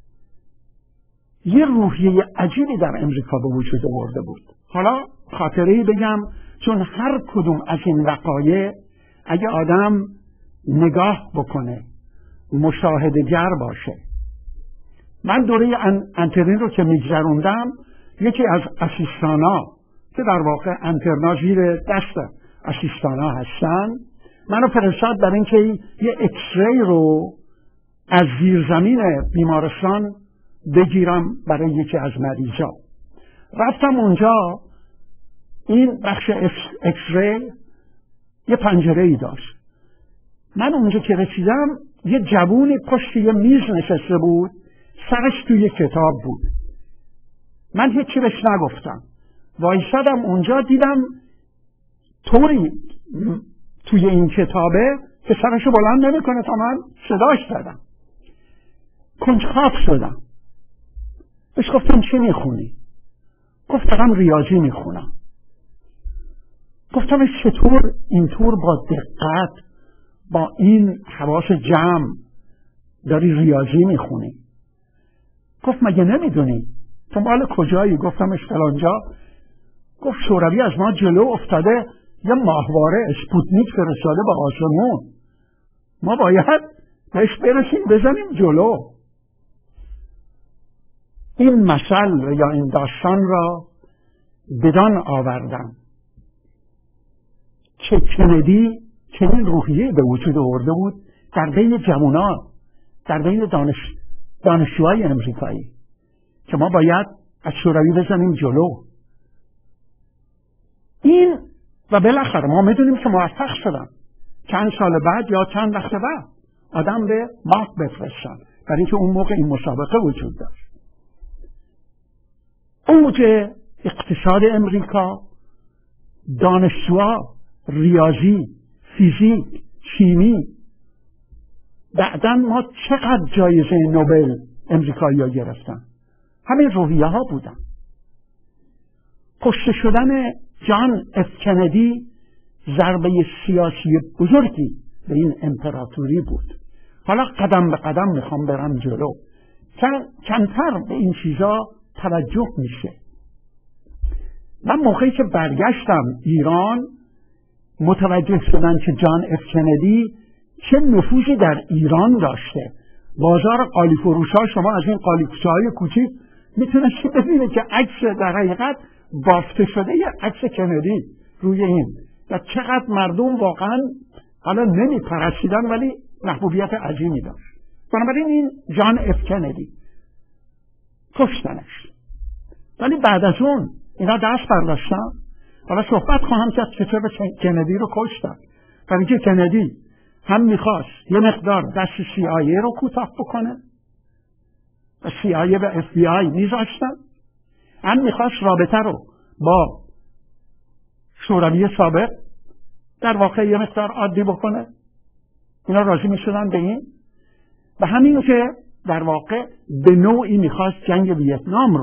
یه روحیه عجیبی در امریکا به وجود آورده بود. حالا خاطره‌ای بگم، چون هر کدوم از این وقایع اگه آدم نگاه بکنه، مشاهده‌گر باشه. من دوره انترنی رو که میگذروندم، یکی از اسیستانا که در واقع انترنا زیر دست اسیستانا هستن، منو فرستاد برای اینکه یه اکسری رو از زیر زمین بیمارستان بگیرم برای یکی از مریضا. رفتم اونجا، این بخش اکسری یه پنجره ای داشت. من اونجا که رسیدم، یه جوونی پشت یه میز نشسته بود، سرش توی کتاب بود. من هیچی بهش نگفتم، وایسادم اونجا، دیدم طوری توی این کتابه که سرشو بلند نمیکنه تا من صداش زدم. کنجکاو شدم، بهش گفتم چی میخونی؟ گفت دارم ریاضی میخونم. گفتم چطور اینطور با دقت، با این حواس جمع داری ریاضی میخونی؟ گفت مگه نمیدونی؟ تو مال کجایی؟ گفتمش فلانجا. گفت شوروی از ما جلو افتاده، یه ماهواره اسپوتنیک فرستاده با آسمون، ما باید بهش برسیم بزنیم جلو. این مثل یا این داستان را بدان آوردم که کندی چنین روحیه به وجود آورده بود در بین جوانان، در بین دانش دانشجوهای امریکایی، که ما باید از شوروی بزنیم جلو. این و بالاخره ما میدونیم که موفق شدن. چند سال بعد یا چند وقت بعد آدم به ماه بفرستن، برای اینکه اون موقع این مسابقه وجود داشت. اوج اقتصاد امریکا، دانشجوها، ریاضی، فیزیک، شیمی. بعدن ما چقدر جایزه نوبل امریکایی ها گرفتن؟ همین روحیه ها بودن. کشته شدن جان اف کندی ضربه سیاسی بزرگی به این امپراتوری بود. حالا قدم به قدم میخوام برم جلو، کمتر به این چیزا توجه میشه. من موقعی که برگشتم ایران، متوجه شدن که جان اف کندی چه نفوذی در ایران داشته. بازار قالی فروش ها، شما از این قالی کوچه های کوچیک میتونید ببینید که عکس در حقیقت بافته شده یه عکس کندی روی این، و چقدر مردم واقعا حالا نمی پرستیدن ولی محبوبیت عظیمی داشت. بنابراین این جان اف کندی کشتنش. ولی بعد از اون اینا دست برداشتن. حالا صحبت خواهم کرد که چرا کندی رو کشتن. برای اینکه کندی هم میخواست یه مقدار دست سی آی ای رو کوتاه بکنه و سی آی ای و اف بی آی میذاشتن، هم میخواست رابطه رو با شوروی سابق در واقع یه مقدار عادی بکنه. اینا راضی میشدن به این، و همین که در واقع به نوعی میخواست جنگ ویتنام رو،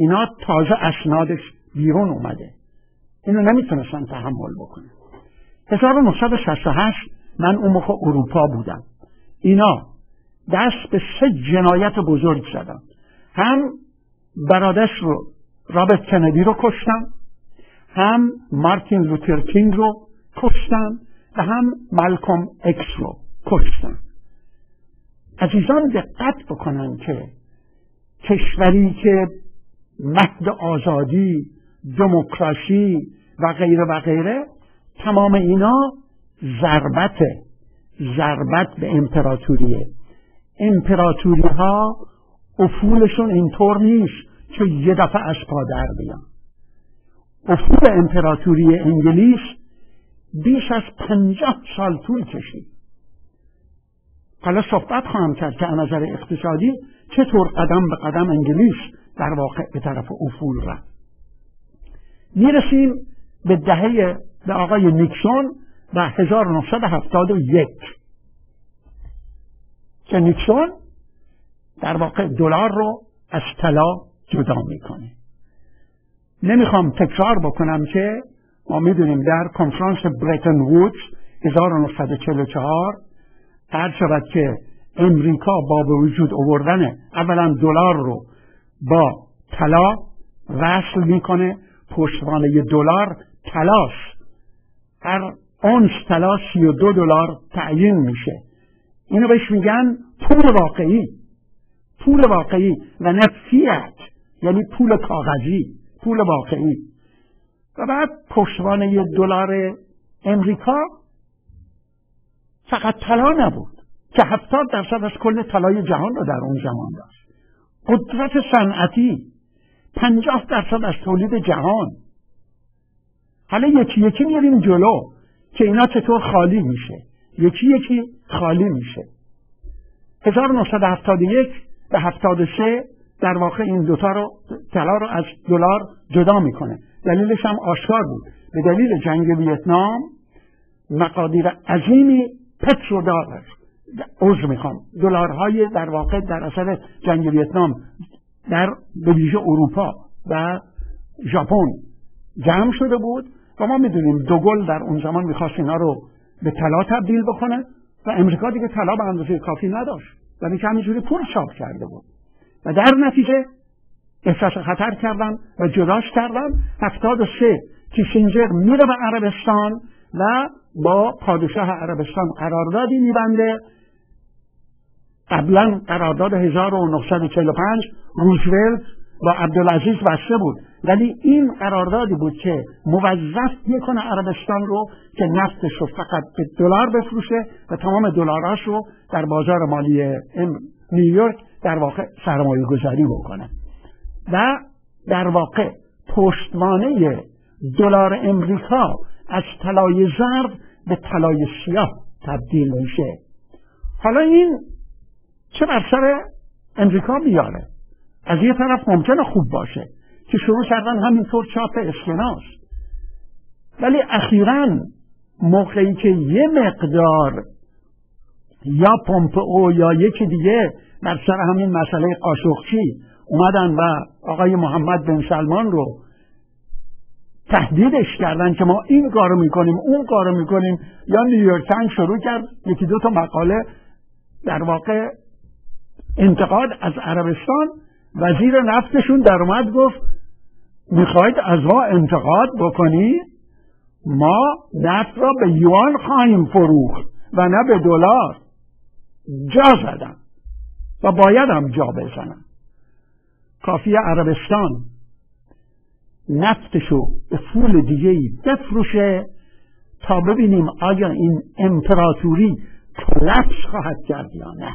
اینا تازه اسنادش بیرون اومده، اینو نمیتونستن تحمل بکنن. هزار و نهصد و شصت و هشت من اون موقع اروپا بودم. اینا دست به سه جنایت بزرگ زدن. هم برادرش رو رابرت کندی رو کشتن، هم مارتین لوتر کینگ رو کشتن و هم مالکوم اکس رو کشتن. عزیزان دقت بکنن که کشوری که مهد آزادی، دموکراسی و غیره و غیره، تمام اینا ضربت ضربت به امپراتوریه. امپراتوری ها افولشون اینطور نیست که یه دفعه از پا در بیان. افول امپراتوری انگلیس بیش از پنجاه سال طول کشید. حالا صحبت خواهم کرد که از نظر اقتصادی چطور قدم به قدم انگلیس در واقع به طرف افول رفت. میرسیم به دهه به آقای نیکسون و هزار و نهصد و هفتاد و یک که نیکسون در واقع دلار رو از طلا جدا میکنه. نمیخوام تکرار بکنم که ما میدونیم در کنفرانس برتن وودز هزار و نهصد و چهل و چهار عرض شود که امریکا با به وجود آوردن اولا دلار رو با طلا وصل میکنه. پشتوانه دلار طلاست. هر اونس طلا سی و دو دلار تعیین میشه. اینو بهش میگن پول واقعی، پول واقعی و نه فیات، یعنی پول کاغذی، پول واقعی. و بعد پشتوانه دلار امریکا فقط طلا نبود که هفتاد درصد از کل طلای جهان رو در اون زمان داشت. قدرت صنعتی پنجاه درصد از تولید جهان. حالا یکی یکی میریم جلو که اینا چطور خالی میشه، یکی یکی خالی میشه. هزار و نهصد و هفتاد و یک به هفتاد و سه در واقع این دوتا رو طلا رو از دلار جدا میکنه. دلیلش هم آشکار بود. به دلیل جنگ ویتنام مقادیر عظیمی پترودلار، عذر میخوام دلارهای در واقع در اثر جنگ ویتنام در به ویژه اروپا و ژاپن جمع شده بود و ما میدونیم دوگل در اون زمان میخواست اینا رو به طلا تبدیل بکنه و امریکا دیگه طلا به اندازه کافی نداشت و اینکه همینجوری پول چاپ کرده بود و در نتیجه احساس خطر کردن و جداش کردن. هفتاد و سه کیسینجر میره به عربستان و با پادشاه عربستان قراردادی میبنده. قبلا قرارداد هزار و نهصد و چهل و پنج روزولت با عبدالعزیز بسته بود، ولی این قراردادی بود که موظف میکنه عربستان رو که نفتش رو فقط به دلار بفروشه و تمام دلاراش رو در بازار مالی نیویورک در واقع سرمایه گذاری بکنه و در واقع پشتوانه دلار امریکا از طلای زرد به طلای سیاه تبدیل میشه. حالا این چه بر سر امریکا بیاره؟ از یه طرف ممکنه خوب باشه که شروع کردن همینطور چاپ اسکناس، ولی اخیراً موقعی که یه مقدار یا پومپئو یا یکی دیگه بر سر همین مسئله قاشقچی اومدن و آقای محمد بن سلمان رو تهدیدش کردن که ما این کارو میکنیم اون کارو میکنیم، یا نیویورک تایمز شروع کرد یکی دو تا مقاله در واقع انتقاد از عربستان، وزیر نفتشون در اومد گفت میخواید از ما انتقاد بکنی؟ ما نفت را به یوان خواهیم فروخت و نه به دلار. جا زدن و باید هم جا بزنن. کافی عربستان نفتشو به پول دیگه‌ای بفروشه تا ببینیم آیا این امپراتوری کلپس خواهد کرد یا نه.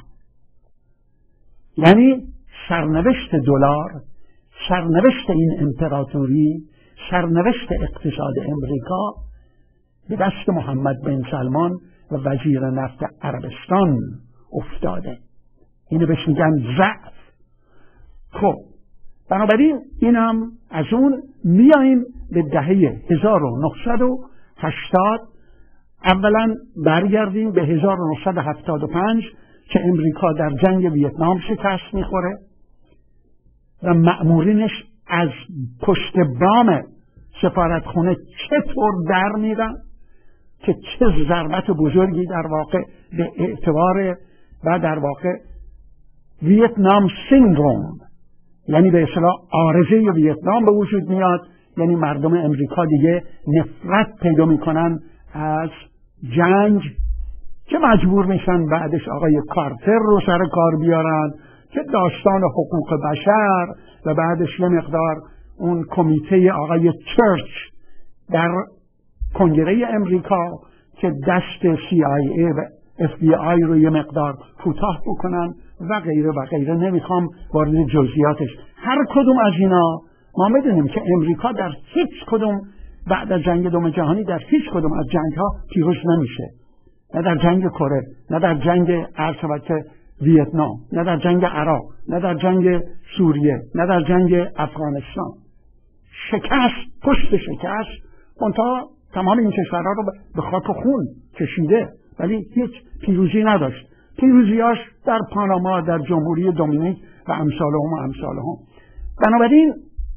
یعنی سرنوشت دلار، سرنوشت این امپراتوری، سرنوشت اقتصاد امریکا به دست محمد بن سلمان و وزیر نفت عربستان افتاده. اینو بهش میگن ضعف. خب بنابراین اینم از اون میاییم به دهه هزار و نهصد و هشتاد. اولا برگردیم به هزار و نهصد و هفتاد و پنج که امریکا در جنگ ویتنام شکست میخوره و مأمورینش از پشت بام سفارتخونه چطور در میرن که چه ضربت بزرگی در واقع به اعتبار و در واقع ویتنام سیندروم، یعنی به اصطلاح عارضه ویتنام به وجود میاد. یعنی مردم امریکا دیگه نفرت پیدا میکنن از جنگ که مجبور میشن بعدش آقای کارتر رو سر کار بیارن که داستان حقوق بشر و بعدش یه مقدار اون کمیته آقای چرچ در کنگره امریکا که دست سی آی ای و اف بی آی رو یه مقدار کوتاه بکنن و غیره و غیره. نمیخوام وارد جزئیاتش. هر کدوم از اینا ما میدونیم که امریکا در هیچ کدوم بعد از جنگ دوم جهانی در هیچ کدوم از جنگ ها پیروز نمیشه. نه در جنگ کره، نه در جنگ عرض ویتنام، نه در جنگ عراق، نه در جنگ سوریه، نه در جنگ افغانستان. شکست پشت شکست. منتها تمام این کشورها رو به خاک خون کشیده ولی هیچ پیروزی نداشت. پیروزیاش در پاناما، در جمهوری دومینیک و امثالهم و امثالهم. بنابراین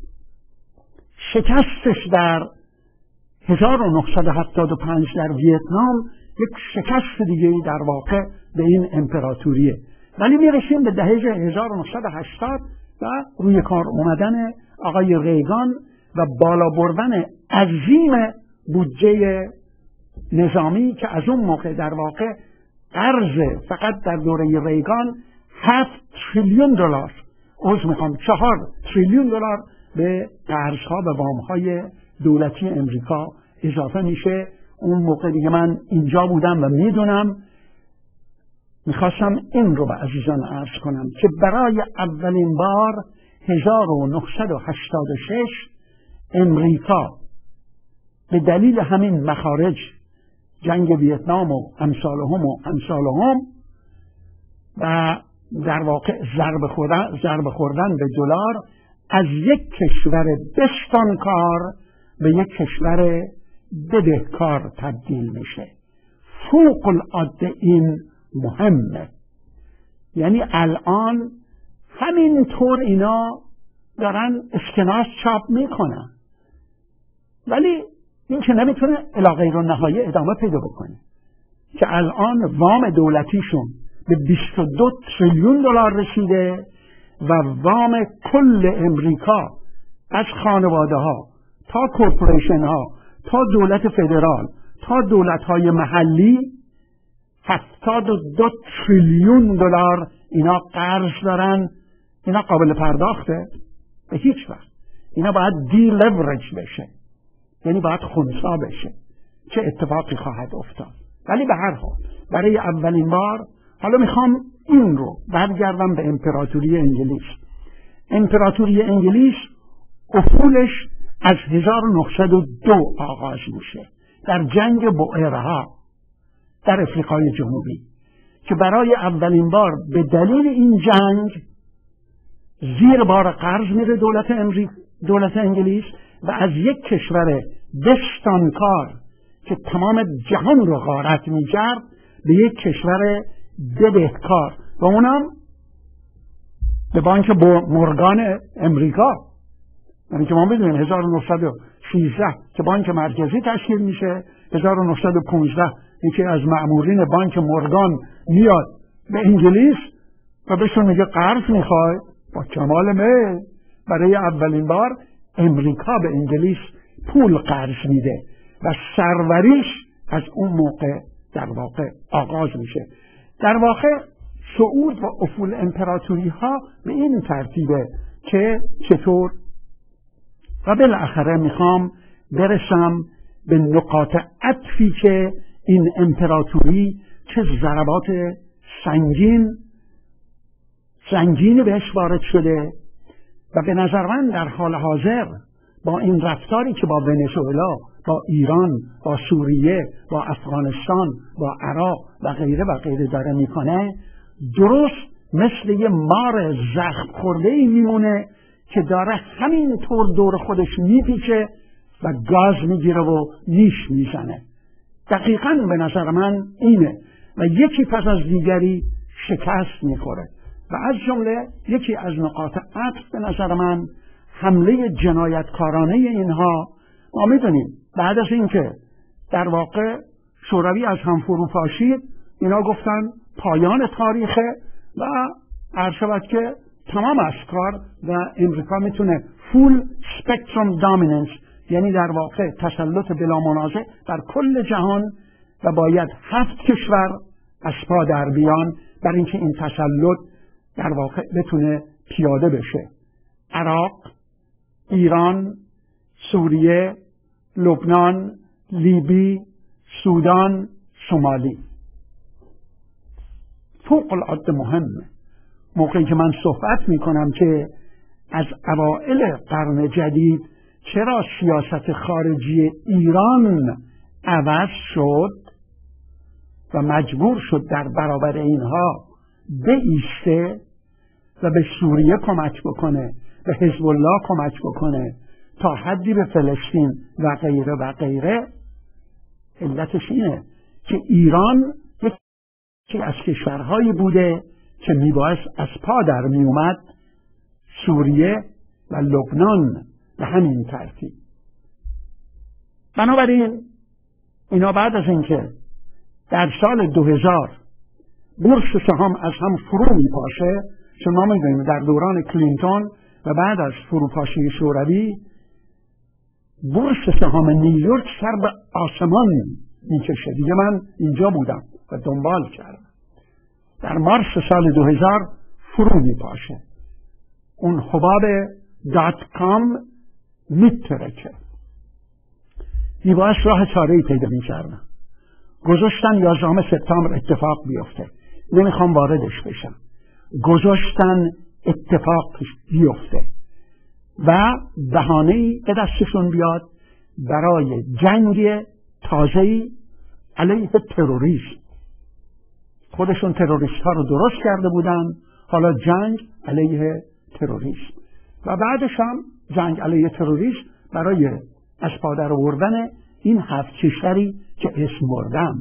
شکستش در هزار و نهصد و هفتاد و پنج در ویتنام یک شکست دیگه در واقع به این امپراتوریه. ولی میرسیم به دهه هزار و نهصد و هشتاد و روی کار اومدن آقای ریگان و بالا بردن عظیم بودجه نظامی که از اون موقع در واقع قرض فقط در دوره ریگان هفت تریلیون دلار عرض میخوام چهار تریلیون دلار به قرضها و وامهای دولتی امریکا اضافه میشه. اون موقع دیگه من اینجا بودم و میدونم. میخواستم این رو به عزیزان عرض کنم که برای اولین بار هزار و نهصد و هشتاد و شش امریکا به دلیل همین مخارج جنگ ویتنام و امثالهم و امثالهم و در واقع ضربه خوردن ضربه خوردن به دلار از یک کشور بستانکار به یک کشور بدهکار تبدیل میشه. فوق العاده این مهمه. یعنی الان همینطور اینا دارن اسکناس چاپ میکنن ولی این که نمیتونه الی غیر النهایه ادامه پیدا بکنه که الان وام دولتیشون به بیست و دو تریلیون دلار رسیده و وام کل امریکا از خانواده ها تا کورپوریشن ها تا دولت فدرال تا دولت های محلی هفتاد و دو تریلیون دلار اینا قرض دارن. اینا قابل پرداخته؟ به هیچ وقت. اینا باید دی لیورج بشه، یعنی باید خنثی بشه. چه اتفاقی خواهد افتاد؟ ولی به هر حال برای اولین بار حالا میخوام این رو برگردم به امپراتوری انگلیس. امپراتوری انگلیس افولش از هزار و نهصد و دو آغاز میشه در جنگ بوئرها در افریقای جنوبی که برای اولین بار به دلیل این جنگ زیر بار قرض میره دولت امریکا دولت انگلیس و از یک کشور بستانکار که تمام جهان رو غارت میکرد به یک کشور بدهکار و اونم به بانک مورگان امریکا. یعنی که ما بدونیم هزار و نهصد و سیزده که بانک مرکزی تشکیل میشه، هزار و نهصد و پانزده یکی از مأمورین بانک مورگان میاد به انگلیس و بهشون میگه قرض میخوای. با کمال میل برای اولین بار امریکا به انگلیس پول قرض میده و سروریش از اون موقع در واقع آغاز میشه. در واقع صعود و افول امپراتوری ها به این ترتیبه که چطور و بالاخره میخوام برسم به نقاط عطفی که این امپراتوری چه ضربات سنگین سنگین بهش وارد شده و به نظر من در حال حاضر با این رفتاری که با ونزوئلا، با ایران، با سوریه، با افغانستان، با عراق و غیره و غیره داره میکنه درست مثل یه مار زخم خورده‌ای میمونه که داره همینطور دور خودش میپیچه و گاز میگیره و نیش میزنه. دقیقاً به نظر من اینه و یکی پس از دیگری شکست میخوره و از جمله یکی از نقاط عطف به نظر من حمله جنایتکارانه اینها ما میدونیم بعد از اینکه در واقع شوروی از هم فرو پاشید، اینا گفتن پایان تاریخه و عرض شود که تمام افکار و امریکا میتونه فول سپکتروم دامیننس، یعنی در واقع تسلط بلا منازع بر کل جهان و باید هفت کشور از پا در بیان بر اینکه این تسلط در واقع بتونه پیاده بشه: عراق، ایران، سوریه، لبنان، لیبی، سودان، شمالی. فوق العاده مهمه موقعی که من صحبت میکنم که از اوائل قرن جدید چرا سیاست خارجی ایران عوض شد و مجبور شد در برابر اینها بایسته و به سوریه کمک بکنه، به حزب الله کمک بکنه، تا حدی به فلسطین و غیره و غیره. علتش اینه که ایران یکی از کشورهایی بوده که میبایست از پا در میومد سوریه و لبنان به همین ترتیب. بنابراین اینا بعد از اینکه در سال دو هزار بورس سهام از هم فرو میپاشه، چون ما میدونیم در دوران کلینتون و بعد از فروپاشی شوروی بورس سهام نیویورک سر به آسمان میکشه. دیگه من اینجا بودم و دنبال کردم. در مارس سال دو هزار فرو میپاشه، اون حباب دات کام میترکه. میبایست راه چاره‌ای پیدا میکردن. گذاشتن یازدهم سپتامبر اتفاق بیفته. نمیخوام واردش بشم. گذاشتن اتفاق بیفته و بهانه‌ای به دستشون بیاد برای جنگ تازه‌ای علیه تروریسم. خودشون تروریست ها رو درست کرده بودن، حالا جنگ علیه تروریسم و بعدش هم جنگ علیه تروریسم برای از پا در آوردن این هفت کشوری که اسم بردم.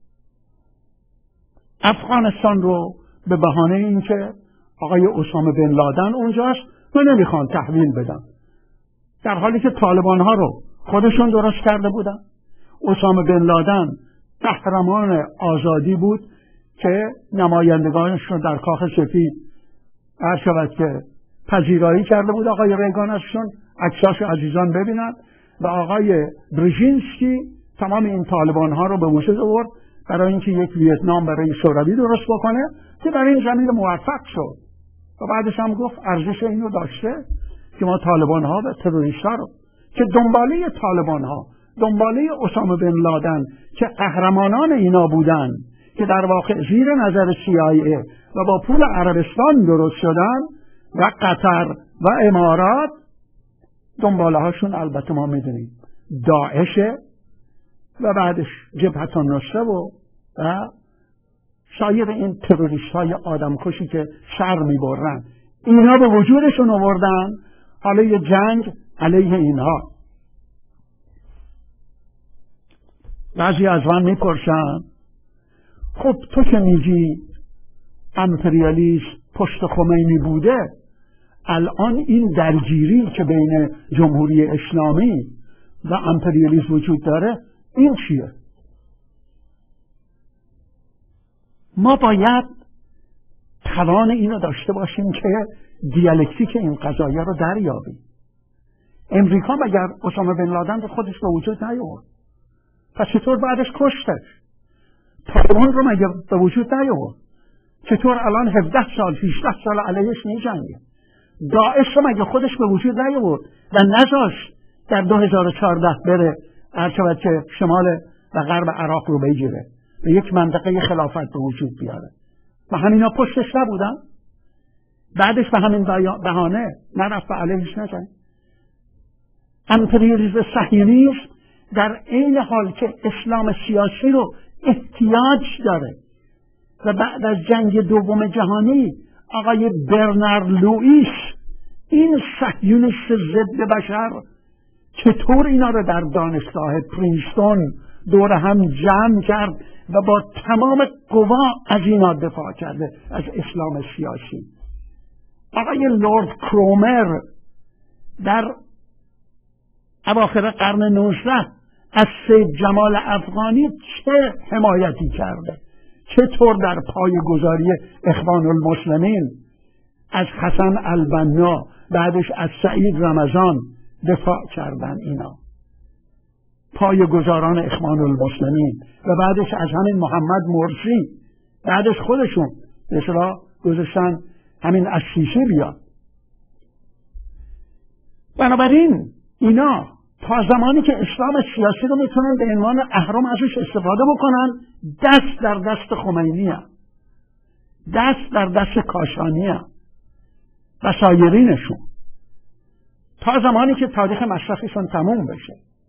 افغانستان رو به بهانه اینکه آقای اسامه بن لادن اونجاست و نمیخوان تحویل بدن، در حالی که طالبان ها رو خودشون درست کرده بودن. اسامه بن لادن قهرمان آزادی بود که نمایندگانش رو در کاخ سفید هر شود که پذیرایی کرده بود آقای ریگان ازشون، عکساش عزیزان ببینن، و آقای برژینسکی تمام این طالبان ها رو به وجود آورد برای اینکه یک ویتنام برای شوروی درست بکنه که در این زمین موفق شد و بعدش هم گفت ارزش اینو داشته که ما طالبان ها و تروریست ها رو که دنباله طالبان ها، دنباله اسامه بن لادن که قهرمانان اینا بودن که در واقع زیر نظر سی آی ای و با پول عربستان درست شدن و قطر و امارات، دنباله هاشون البته ما میدونیم داعشه و بعدش جبهت النصره و و سایر این تروریست های آدم کشی که سر میبرن، اینا به وجودشون آوردن حالا یه جنگ علیه اینها. بعضی از من میپرسن خب تو که میگی امپریالیسم پشت خمینی بوده، الان این درگیری که بین جمهوری اسلامی و امپریالیسم وجود داره این چیه؟ ما باید توان اینو داشته باشیم که دیالکتیک این قضایه رو دریابیم. امریکا مگر اسامه بن لادن رو خودش به وجود نیاورد؟ پس چطور بعدش کشتش؟ طالبان رو مگر به وجود نیاورد؟ چطور الان هفده سال هجده سال علیهش میجنگه؟ داعش رو مگر خودش به وجود نیاورد و نذاشت در دو هزار و چهارده بره هرچند که شمال و غرب عراق رو بگیره و یک منطقه خلافت به وجود بیاره و همینا پشتش نبودن؟ بعدش به همین بهانه نرفت و علیهش نجنگ. امپریالیسم صهیونیسم در این حال که اسلام سیاسی رو احتیاج داره و بعد از جنگ دوم جهانی آقای برنارد لوئیس این صهیونیست ضد بشر چطور اینا رو در دانشگاه پرینستون دور هم جمع کرد و با تمام قوا از اینا دفاع کرده، از اسلام سیاسی. آقای لورد کرومر در اواخر قرن نوزده از سید جمال افغانی چه حمایتی کرده، چطور در پایه‌گذاری اخوان المسلمین از حسن البنا، بعدش از سعید رمضان دفاع کردن. اینا پایه‌گذاران اخوان المسلمین و بعدش از همین محمد مرسی، بعدش خودشون مثلا گذاشتن همین از شیشه بیاد. بنابراین اینا تا زمانی که اسلام سیاسی رو میتونن به عنوان اهرم ازش استفاده بکنن، دست در دست خمینی هم. دست در دست کاشانی هم و سایرینشون، تا زمانی که تاریخ مصرفشون تموم بشه.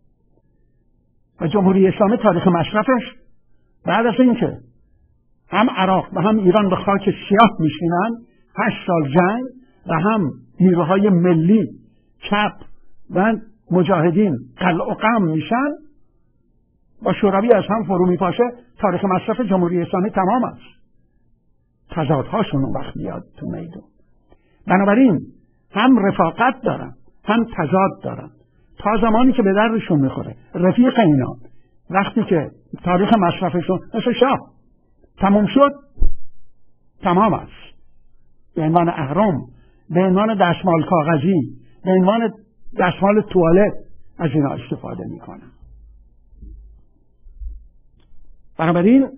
و جمهوری اسلامی تاریخ مصرفش بعد از اینکه هم عراق و هم ایران به خاک سیاه میشینن، هشت سال جنگ، و هم نیروهای ملی چپ و مجاهدین قلع و قم میشن، با شوروی از هم فرو میپاشه، تاریخ مصرف جمهوری اسلامی تمام است. تضادهاشون اون وقت میاد تو میدون. بنابراین هم رفاقت دارن هم تضاد دارن، تا زمانی که به دردشون میخوره. رفیق اینا وقتی که تاریخ مصرفشون مثل شاه تموم شد، تمام است. به عنوان اهرم، به عنوان دستمال کاغذی، به عنوان دستمال توالت از اینا استفاده میکنن. بنابراین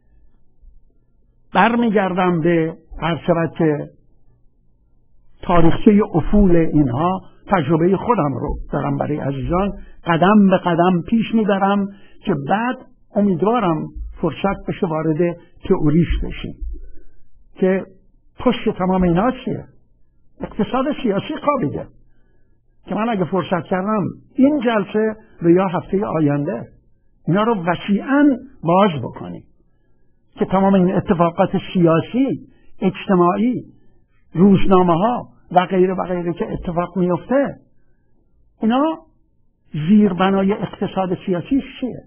برمیگردم به هر شود که تاریخچه افول اینها، تجربه خودم رو دارم برای عزیزان قدم به قدم پیش میبرم که بعد امیدوارم فرصت بشه وارد تئوریش بشیم که پشت تمام اینا چیه. اقتصاد سیاسی خوابیده که من اگه فرصت کردم این جلسه و یا هفته آینده اینا رو وسیعاً باز بکنیم که تمام این اتفاقات سیاسی، اجتماعی، روزنامه ها و غیره و غیره که اتفاق میفته، اینا زیربنای اقتصاد سیاسی چیه؟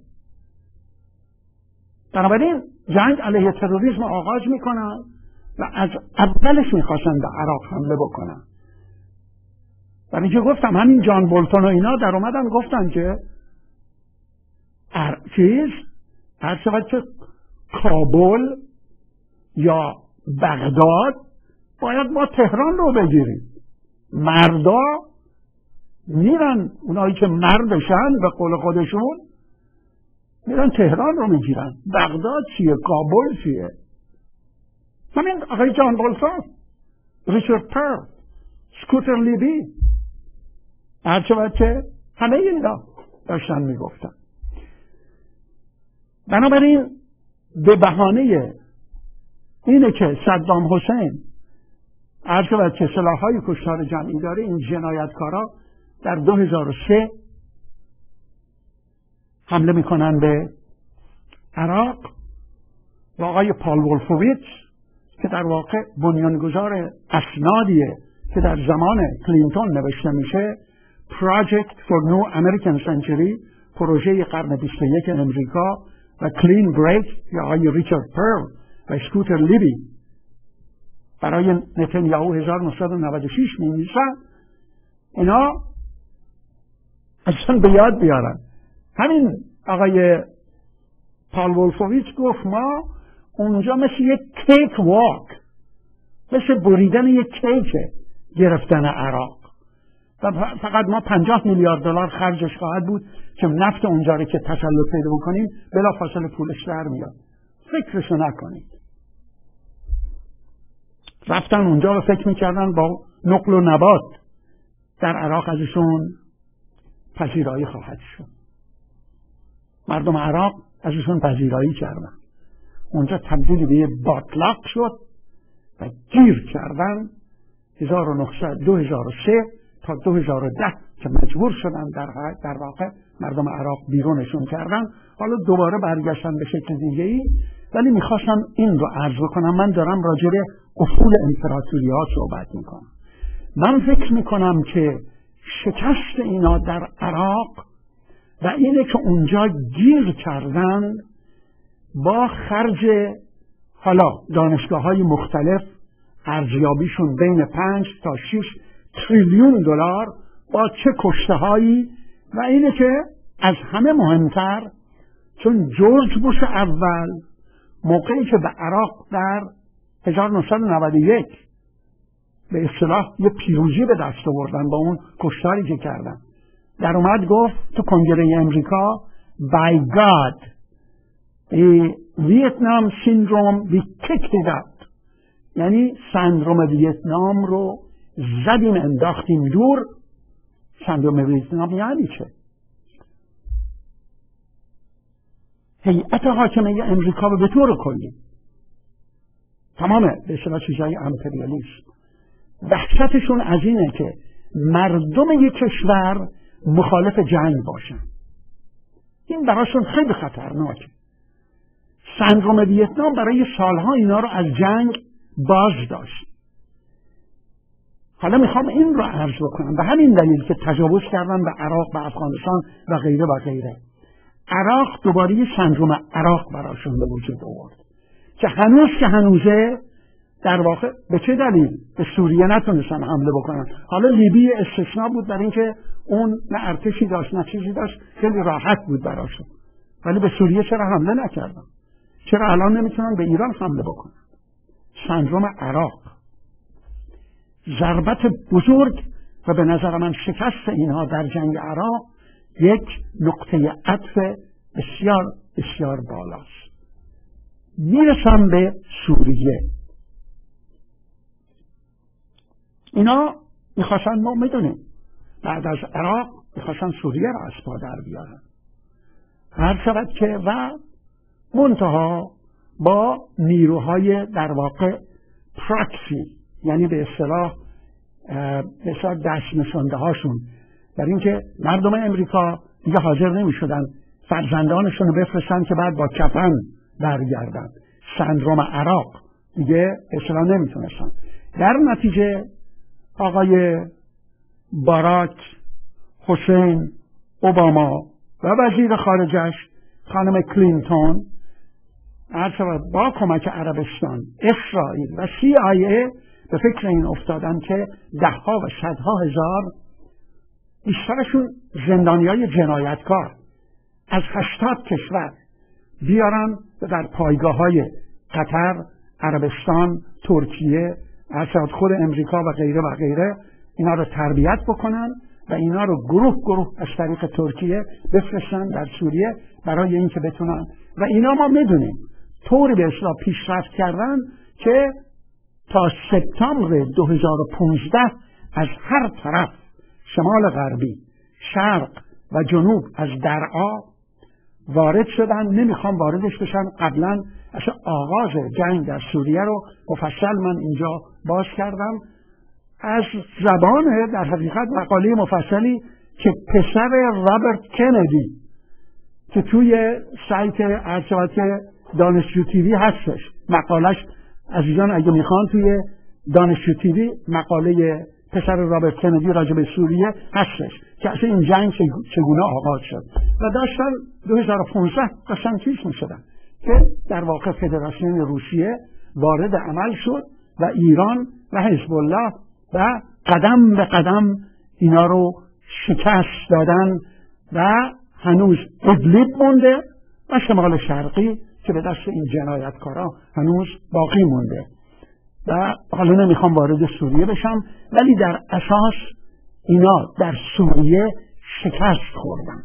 بنابراین جنگ علیه تروریسم آغاز میکنن و از اولش میخواستن به عراق حمله بکنن. برای که گفتم همین جان بولتون و اینا در اومدن گفتن که ار... چیز هر شود که کابل یا بغداد باید ما تهران رو بگیریم. مردا میرن، اونایی که مردشن به قول خودشون میرن تهران رو میگیرن. بغداد چیه؟ کابل چیه؟ همین آقای جان بولتون، ریچارد پرل، سکوتر لیبی، هر شود که همه اینا داشتن میگفتن. بنابراین به بهانه اینه که صدام حسین هر شود که سلاح‌های کشتار جمعی داره، این جنایتکارا در دو هزار و سه حمله میکنن به عراق و آقای پال وولفوویتز که در واقع بنیانگذار اسنادیه که در زمان کلینتون نوشته میشه، Project for New American Century، پروژه قرن بیست و یک امریکا، و کلین بریک یا آقای ریچارد پرل و سکوتر لیبی برای نتانیاهو هزار و نهصد و نود و شش می‌نویسن. اینا اصلا به یاد بیارن. همین آقای پال وولفوویتز گفت ما اونجا مثل یک کیک واک، مثل بریدن یک کیک گرفتن عراق، و فقط ما پنجاه میلیارد دلار خرجش خواهد بود که نفت اونجا رو که تسلط پیدا بکنیم بلا فاصله پولش در میاد. فکرشو نکنید. رفتن اونجا و فکر میکردن با نقل و نبات در عراق ازشون پذیرایی خواهد شد. مردم عراق ازشون پذیرایی کردن. اونجا تبدیل به یه باطلاق شد و گیر کردن. هزار و نهصد دو هزار و سه تا دو هزار و ده که مجبور شدن در, در واقع مردم عراق بیرونشون کردن. حالا دوباره برگشتن به شکل دیگه‌ای، ولی میخواستم این رو عرض بکنم. من دارم راجع به افول امپراتوری ها صحبت میکنم. من فکر میکنم که شکست اینا در عراق و اینه که اونجا گیر کردن با خرج حالا دانشگاه های مختلف ارزیابیشون بین پنج تا شش تریلیون دلار با چه کشته هایی. و اینه که از همه مهمتر، چون جورج بوش اول موقعی که به عراق در هزار و نهصد و نود و یک به اصطلاح یه پیروزی به دست آوردن با اون کشتاری که کردن، در اومد گفت تو کنگره امریکا by God the Vietnam syndrome we kicked it out، یعنی سندروم ویتنام رو زدیم انداختیم دور. سندروم ویتنام یعنی چه؟ هیئت حاکمه امریکا به طور کلی، تمام به اصطلاح چیزای امپریالیسم، وحشتشون از اینه که مردم یک کشور مخالف جنگ باشن. این براشون خیلی خطرناکه. سندروم ویتنام برای سالها اینا رو از جنگ باز داشت. حالا میخوام این رو عرض بکنم، به همین دلیل که تجاوز کردن به عراق، به افغانستان و غیره و غیره، عراق دوباره سندروم عراق براشون به وجود آورد که هنوز که هنوزه در واقع به چه دلیل به سوریه نتونستن حمله بکنن. حالا لیبی استثناء بود برای اینکه اون نه ارتشی داشت نه چیزی داشت، خیلی راحت بود براشون. ولی به سوریه چرا حمله نکردن؟ چرا الان نمیتونن به ایران حمله بکنن؟ سندروم عراق ضربت بزرگ و به نظر من شکست اینها در جنگ عراق یک نقطه عطف بسیار بسیار بالاست. میرسم به سوریه. اینا میخواستن، ما میدونیم بعد از عراق میخواستن سوریه را از پا در بیارن، هر شود که و منتها با نیروهای در واقع پراکسی، یعنی به اصطلاح به اصطلاح دست نشانده هاشون، در اینکه مردم امریکا دیگه حاضر نمی شدن فرزندانشون رو بفرستن که بعد با کفن برگردن. سندروم عراق دیگه اصلا نمی تونستن. در نتیجه آقای باراک حسین اوباما و وزیر خارجش خانم کلینتون با کمک عربستان، اسرائیل و سی آی ای به فکر این افتادن که ده ها و صدها هزار، بیشترشون زندانیای جنایتکار از هشتاد کشور بیارن و در پایگاه های قطر، عربستان، ترکیه، اصلا خود امریکا و غیره و غیره اینا رو تربیت بکنن و اینا رو گروه گروه از طریق ترکیه بفرستن در سوریه برای اینکه بتونن. و اینا ما میدونیم طوری به اصطلاح پیشرفت کردن که تا سپتامبر دو هزار و پانزده از هر طرف، شمال غربی، شرق و جنوب، از درعا وارد شدن. نمیخوام واردش بشن، قبلا اصلا آغاز جنگ در سوریه رو مفصل من اینجا باز کردم از زبان در حقیقت مقاله مفصلی که پسر رابرت کندی که توی سایت ارشاد دانشجو تیوی هستش. مقالش عزیزان اگه میخوان توی دانشجو تیوی مقاله پسر رابرت کندی راجع به سوریه هستش که اصلا این جنگ چگونه آغاز شد و داشتن دو هزار و پانزده داشتن چیز میشدن که در واقع فدراسیون روسیه وارد عمل شد و ایران و حزب الله و قدم به قدم اینا رو شکست دادن و هنوز ادلیب مونده و شمال شرقی که به دست این جنایتکارا هنوز باقی مونده. و حالا نمیخوام وارد سوریه بشم، ولی در اساس اینا در سوریه شکست خوردن.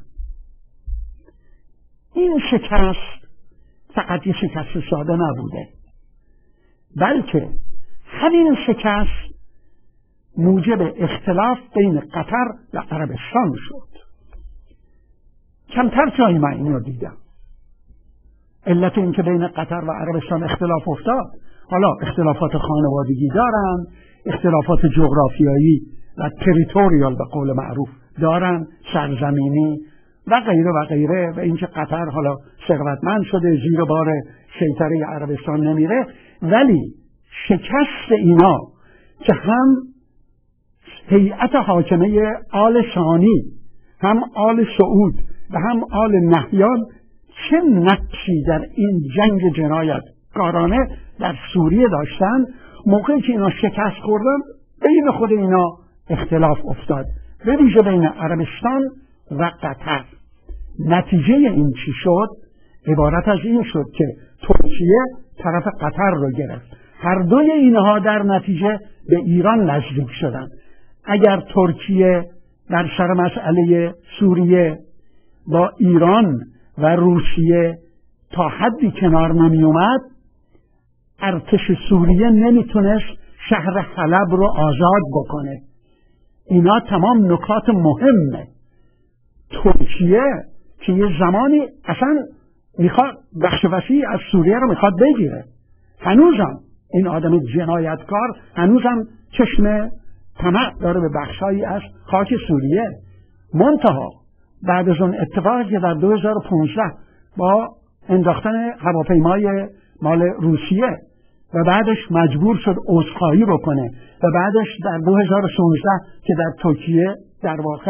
این شکست فقط یه شکست ساده نبوده، بلکه همین شکست موجب اختلاف بین قطر و عربستان شد. کمتر جایی من اینو دیدم. علت این که بین قطر و عربستان اختلاف افتاد، حالا اختلافات خانوادگی دارن، اختلافات جغرافیایی و تریتوریال به قول معروف دارن، سرزمینی و غیره و غیره، و اینکه قطر حالا ثروتمند شده زیر بار سیطره عربستان نمیره. ولی شکست اینا که هم هیئت حاکمه آل ثانی، هم آل سعود و هم آل نهیان چه نقشی در این جنگ جنایتکارانه در سوریه داشتن، موقعی که اینا شکست خوردن بین خود اینا اختلاف افتاد به ویژه بین عربستان و قطر. نتیجه این چی شد؟ عبارت از این شد که ترکیه طرف قطر رو گرفت. هر دوی اینها در نتیجه به ایران نزدیک شدند. اگر ترکیه در سر مسئله سوریه با ایران و روسیه تا حدی کنار نمی اومد، ارتش سوریه نمیتونست شهر حلب رو آزاد بکنه. اینا تمام نکات مهمه. ترکیه که یه زمانی اصلا میخواد بخش وسیعی از سوریه رو میخواد بگیره، هنوزم این آدم جنایتکار هنوزم چشم طمع داره به بخشایی از خاک سوریه. منتها بعد از اون اتفاقی که در دو هزار و پانزده با انداختن هواپیمای مال روسیه و بعدش مجبور شد عذرخواهی بکنه و بعدش در دو هزار و شانزده که در ترکیه در واقع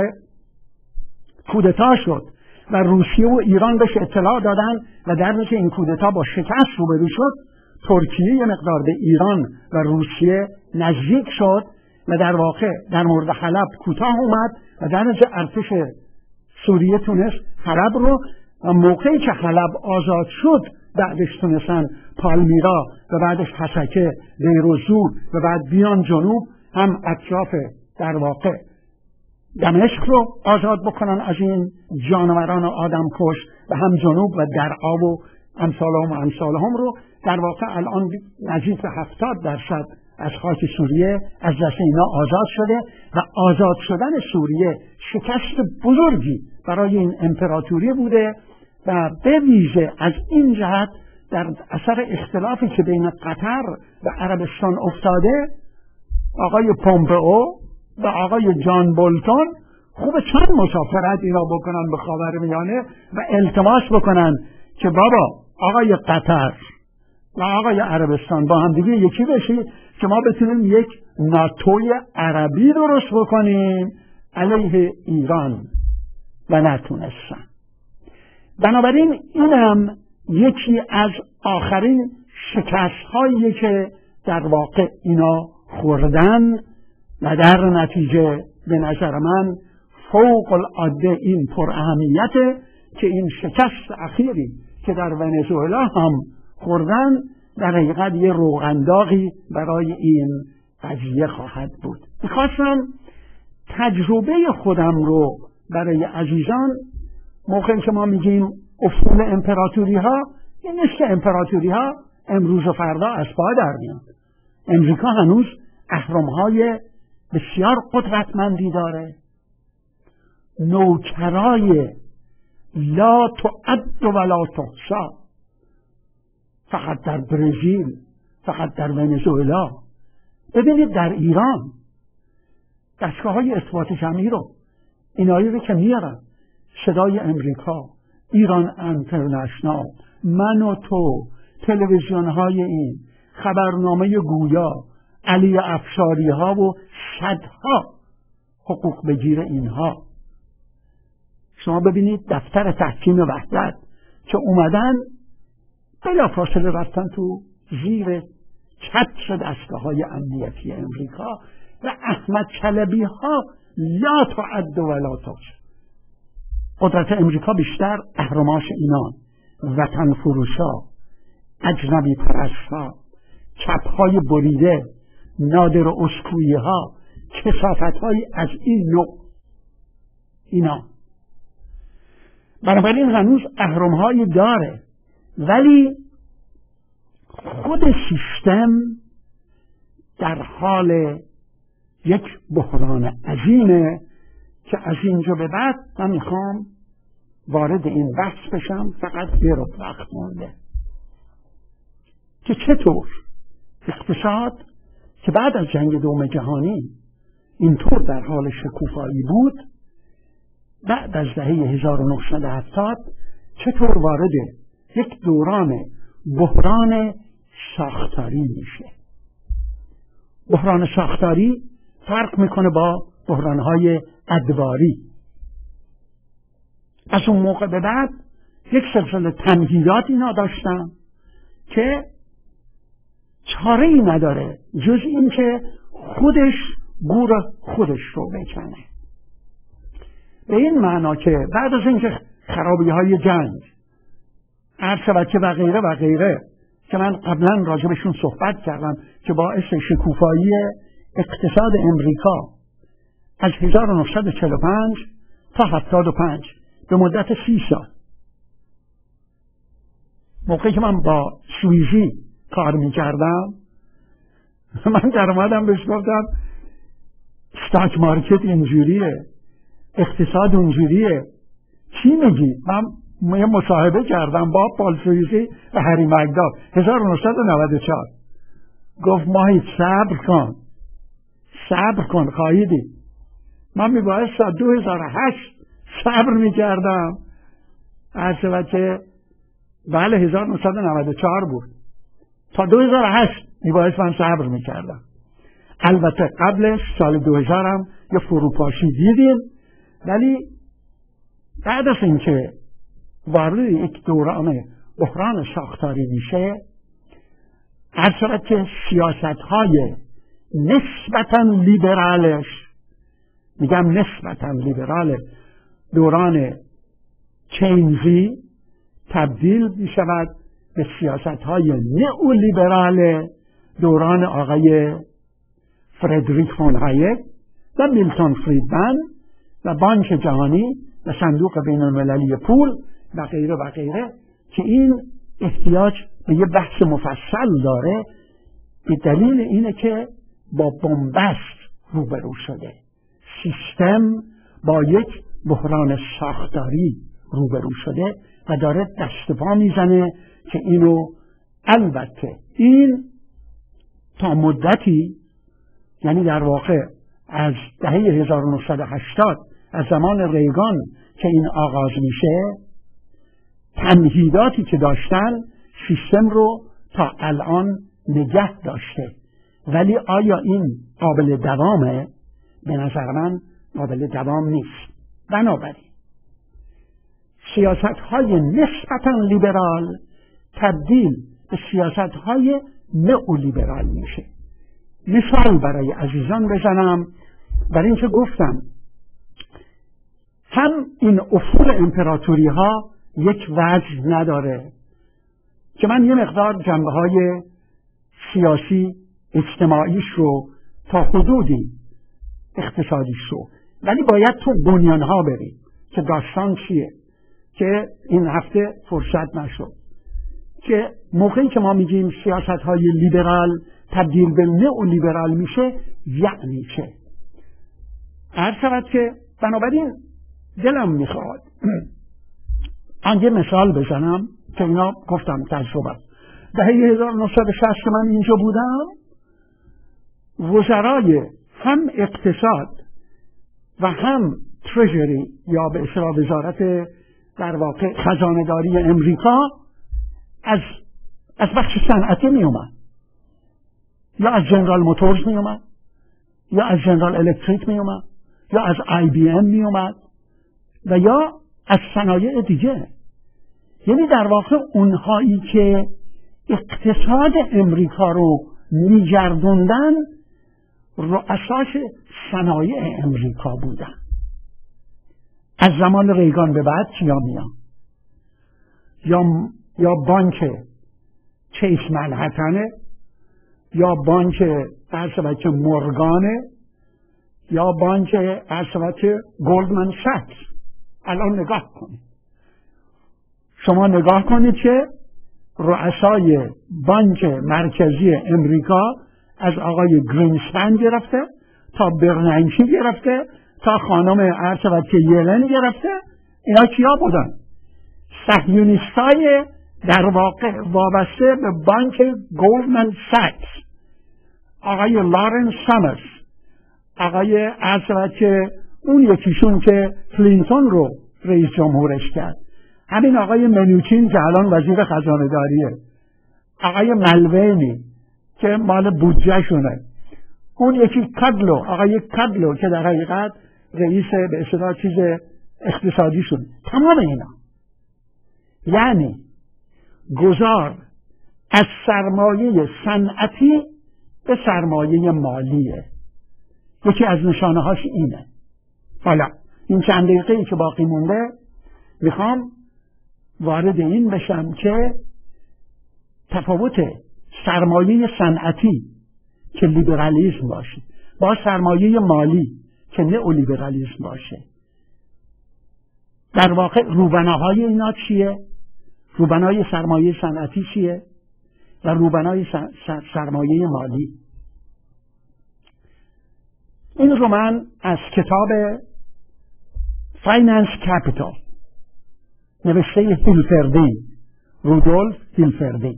کودتا شد و روسیه و ایران بهش اطلاع دادن و در نتیجه این کودتا با شکست روبرو شد، ترکیه یه مقدار به ایران و روسیه نزدیک شد و در واقع در مورد حلب کوتاه اومد و در نتیجه ارتش سوریه تونست حلب رو، و موقعی که حلب آزاد شد بعدش تونستن پالمیرا و بعدش حسکه، دیر و زور و بعد بیان جنوب هم اطراف در واقع دمشق رو آزاد بکنن از این جانوران آدم کش و هم جنوب و درعا و امثالهم و امثالهم رو. در واقع الان نزدیک به هفتاد درصد از خاک سوریه از دست اینا آزاد شده و آزاد شدن سوریه شکست بزرگی برای این امپراتوری بوده و به ویژه از این جهت در اثر اختلافی که بین قطر و عربستان افتاده، آقای پومپئو و آقای جان بولتون خوب چند مسافرت اینا بکنن به خاورمیانه و التماس بکنن که بابا آقای قطر و آقای عربستان با هم دیگه یکی بشید که ما بتونیم یک ناتوی عربی درست بکنیم علیه ایران، و نتونستن. بنابراین اینم یکی از آخرین شکست هایی که در واقع اینا خوردن و در نتیجه به نظر من فوق العاده این پر اهمیته که این شکست اخیری که در ونزوئلا هم خوردن در حقیقت یه روغنداغی برای این قضیه خواهد بود. میخواستم تجربه خودم رو برای عزیزان، موقعی که ما میگیم افول امپراتوری ها، این نیست که امپراتوری ها امروز و فردا از پا در میان. امریکا هنوز اهرم های بسیار قدرتمندی داره، نوکرای لا تعد ولا تحصا، فقط در برزیل، فقط در ونزوئلا. ببینید در ایران دستگاه های ارتباط جمعی رو اینایی رو که میارن، صدای امریکا، ایران انترنشنال، من و تو، تلویزیون های این، خبرنامه گویا، علی افشاری ها و صدها حقوق بگیر اینها. شما ببینید دفتر تحکیم وحدت که اومدن بلا فاصله رفتن تو زیر چتر دستگاه های امنیتی امریکا و احمد چلبی ها لا تعد ولا تحصا. قدرت امریکا بیشتر اهرماش اینان، وطن فروشا، اجنبی پرستا، چپ های بریده، نادر اسکویی ها، کثافت های از این نوع اینا. بنابراین هنوز اهرم های داره، ولی خود سیستم در حال یک بحران عظیمه که از اینجا به بعد من میخوام وارد این بحث بشم، فقط یه رو وقت مونده که چطور اقتصاد که بعد از جنگ دوم جهانی اینطور در حال شکوفایی بود، بعد از دهه هزار و نهصد و هفتاد چطور وارد یک دوران بحران ساختاری میشه. بحران ساختاری فرق میکنه با بحرانهای ادواری. از اون موقع به بعد یک سلسله تمهیدات اینا داشتن که چاره ای نداره جز این که خودش گور خودش رو بکنه. به این معنا که بعد از اینکه خرابی های جنگ عرض شود که و غیره و غیره که من قبلا راجبشون صحبت کردم که باعث شکوفایی اقتصاد امریکا از هزار و نهصد و چهل و پنج تا هفتاد و پنج به مدت سی سال، موقعی که من با سویزی کار میکردم من در اومدم بهش گفتم استاک مارکت اینجوریه، اقتصاد اونجوریه، چی میگی؟ من یه مصاحبه کردم با پال سویزی و هری مکداف هزار و نهصد و نود و چهار. گفت ماهی صبر کن صبر کن خواهیدی. من میبایست تا دو هزار و هشت صبر میکردم، عرض شود که بله هزار و نهصد و نود و چهار بود، تا دو هزار و هشت میبایست من صبر میکردم. البته قبلش سال دو هزار هم یه فروپاشی دیدیم، ولی بعد از اینکه وارد یک دوران بحران ساختاری میشه، عرض شود که سیاست‌های نسبتاً لیبرالش، میگم نسبتاً لیبرال دوران چینزی تبدیل میشود به سیاست‌های نئولیبرال دوران آقای فردریک فون هایک و میلتون فریدمن و بانک جهانی و صندوق بین المللی پول و غیره و غیره، که این احتیاج به یه بحث مفصل داره به دلیل اینه که با بنبست روبرو شده، سیستم با یک بحران ساختاری روبرو شده و داره دست پا میزنه که اینو، البته این تا مدتی، یعنی در واقع از دهه هزار و نهصد و هشتاد از زمان ریگان که این آغاز میشه، تمهیداتی که داشتن سیستم رو تا الان نگه داشته، ولی آیا این قابل دوامه؟ به نظر من قابل دوام نیست. بنابراین سیاست‌های نسبتاً لیبرال تبدیل به سیاست‌های نئولیبرال میشه. مثال برای عزیزان بزنم، برای اینکه گفتم هم این افول امپراتوری ها یک وجه نداره که من یه مقدار جنبه های سیاسی اجتماعیش رو تا حدودی اقتصادیش رو، ولی باید تو بنیان ها بریم که داستان چیه، که این هفته فرصت نشد. که موقعی که ما میگیم سیاست های لیبرال تبدیل به نئولیبرال میشه یعنی چه؟ عرض شود که بنابراین دلم میخواد آن یه مثال بزنم که اینا گفتم تجربه. دهه هزار و نهصد و شصت که من اینجا بودم، وزرای هم اقتصاد و هم ترژری یا به اصطلاح وزارت در واقع خزانه‌داری امریکا از از بخش صنعتی می اومد، یا از جنرال موتورز می اومد، یا از جنرال الکتریک می اومد، یا از آی بی ام می اومد و یا از صنایع دیگه. یعنی در واقع اونهایی که اقتصاد امریکا رو میگردوندن رؤسای صنایع امریکا بودن. از زمان ریگان به بعد کیا میان؟ یا یا بانک چیس منهتنه، یا بانک ارشبت مورگانه، یا بانک ارشبت گلدمن ساکس. الان نگاه کنید، شما نگاه کنید که رؤسای بانک مرکزی امریکا از آقای گرینسپن گرفته تا برنانکی گرفته تا خانم ارشبت یلن گرفته، اینا کیا بودن؟ صهیونیستای در واقع وابسته به بانک گلدمن ساکس، آقای لارنس سامرز، آقای ارشبت که اون یکیشون که کلینتون رو رئیس جمهورش کرد، همین آقای منوچین که الان وزیر خزانه داریه، آقای ملوینی که مال بودجه شونه، اون یکی کادلو، آقای کادلو که در حقیقت رئیس به اصطلاح چیز اقتصادی شون. تمام اینا یعنی گذار از سرمایه صنعتی به سرمایه مالیه. یکی از نشانه هاش اینه. حالا این چند دقیقه‌ای که باقی مونده میخوام وارد این بشم که تفاوت سرمایه صنعتی که لیبرالیسم باشه با سرمایه مالی که نئولیبرالیسم باشه، در واقع روبناهای اینا چیه؟ روبنای سرمایه صنعتی چیه؟ و روبنای سرمایه مالی. این رو من از کتاب فایننس کپیتال نوشته هیلفردینگ، رودولف هیلفردینگ،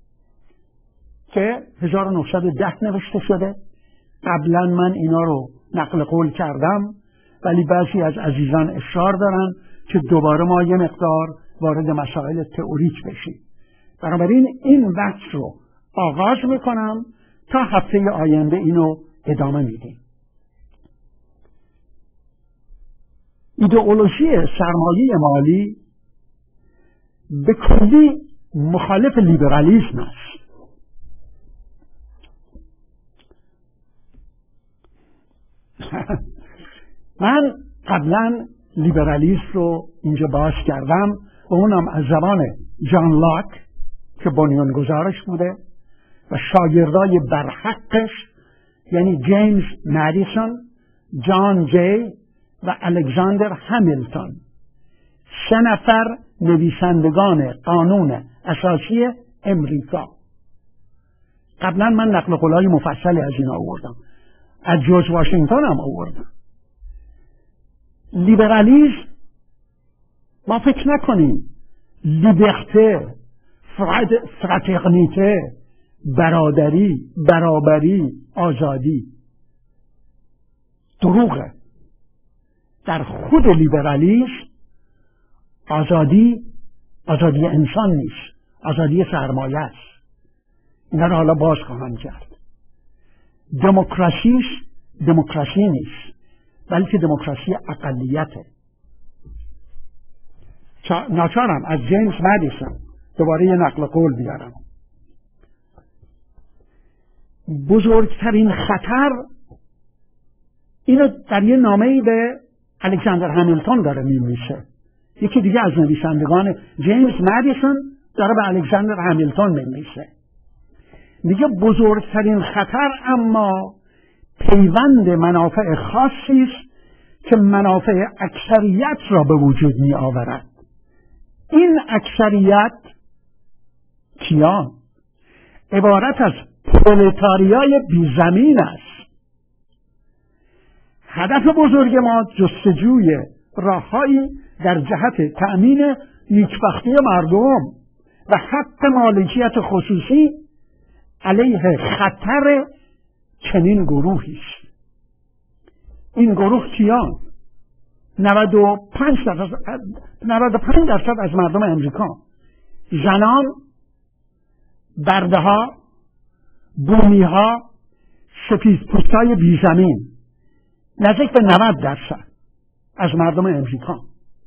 که هزار و نهصد و ده نوشته شده. قبلا من اینا رو نقل قول کردم، ولی بعضی از عزیزان اصرار دارن که دوباره ما یه مقدار وارد مسائل تئوریک بشیم. بنابراین این بحث رو آغاز میکنم، تا هفته آینده اینو ادامه میدیم. ایدئولوژی سرمایه مالی به کلی مخالف لیبرالیسم است. من قبلا لیبرالیسم رو اینجا باز کردم و اونم از زبان جان لاک که بنیانگذارش بوده و شاگردای برحقش، یعنی جیمز مدیسون، جان جی و الکساندر همیلتون، سه نفر نویسندگان قانون اساسی امریکا. قبلا من نقل قولای مفصلی از اینا آوردم، از جورج واشنگتن هم آوردم. لیبرالیسم، ما فکر نکنیم لیبرته، فراترنیته، برادری، برابری، آزادی، دروغه. در خود لیبرالیسم آزادی آزادی انسان نیست، آزادی سرمایه است. اینا رو حالا باز خواهم کرد. دموکراسیش دموکراسی نیست، بلکه دموکراسی اقلیته. ناچارم از جیمز مدیسون دوباره یه نقل قول بیارم. بزرگترین خطر، اینو در یه نامه‌ای به الکساندر همیلتون داره می‌نویسه. یکی دیگه از نویسندگان، جیمز مدیسون، داره به الکساندر همیلتون می‌نویسه. میگه بزرگترین خطر اما پیوند منافع خاصی است که منافع اکثریت را به وجود می آورد. این اکثریت کیان؟ عبارت از پرولتاریای بیزمین است. هدف بزرگ ما جستجوی راههایی در جهت تأمین نیکبختی مردم و حق مالکیت خصوصی علیه خطر چنین گروهی است. این گروه کیان؟ نود و پنج درصد از مردم امریکا، زنان، برده ها، بومی ها، سفیدپوستای بیزمین، نزدیک به نود درصد از مردم امریکا.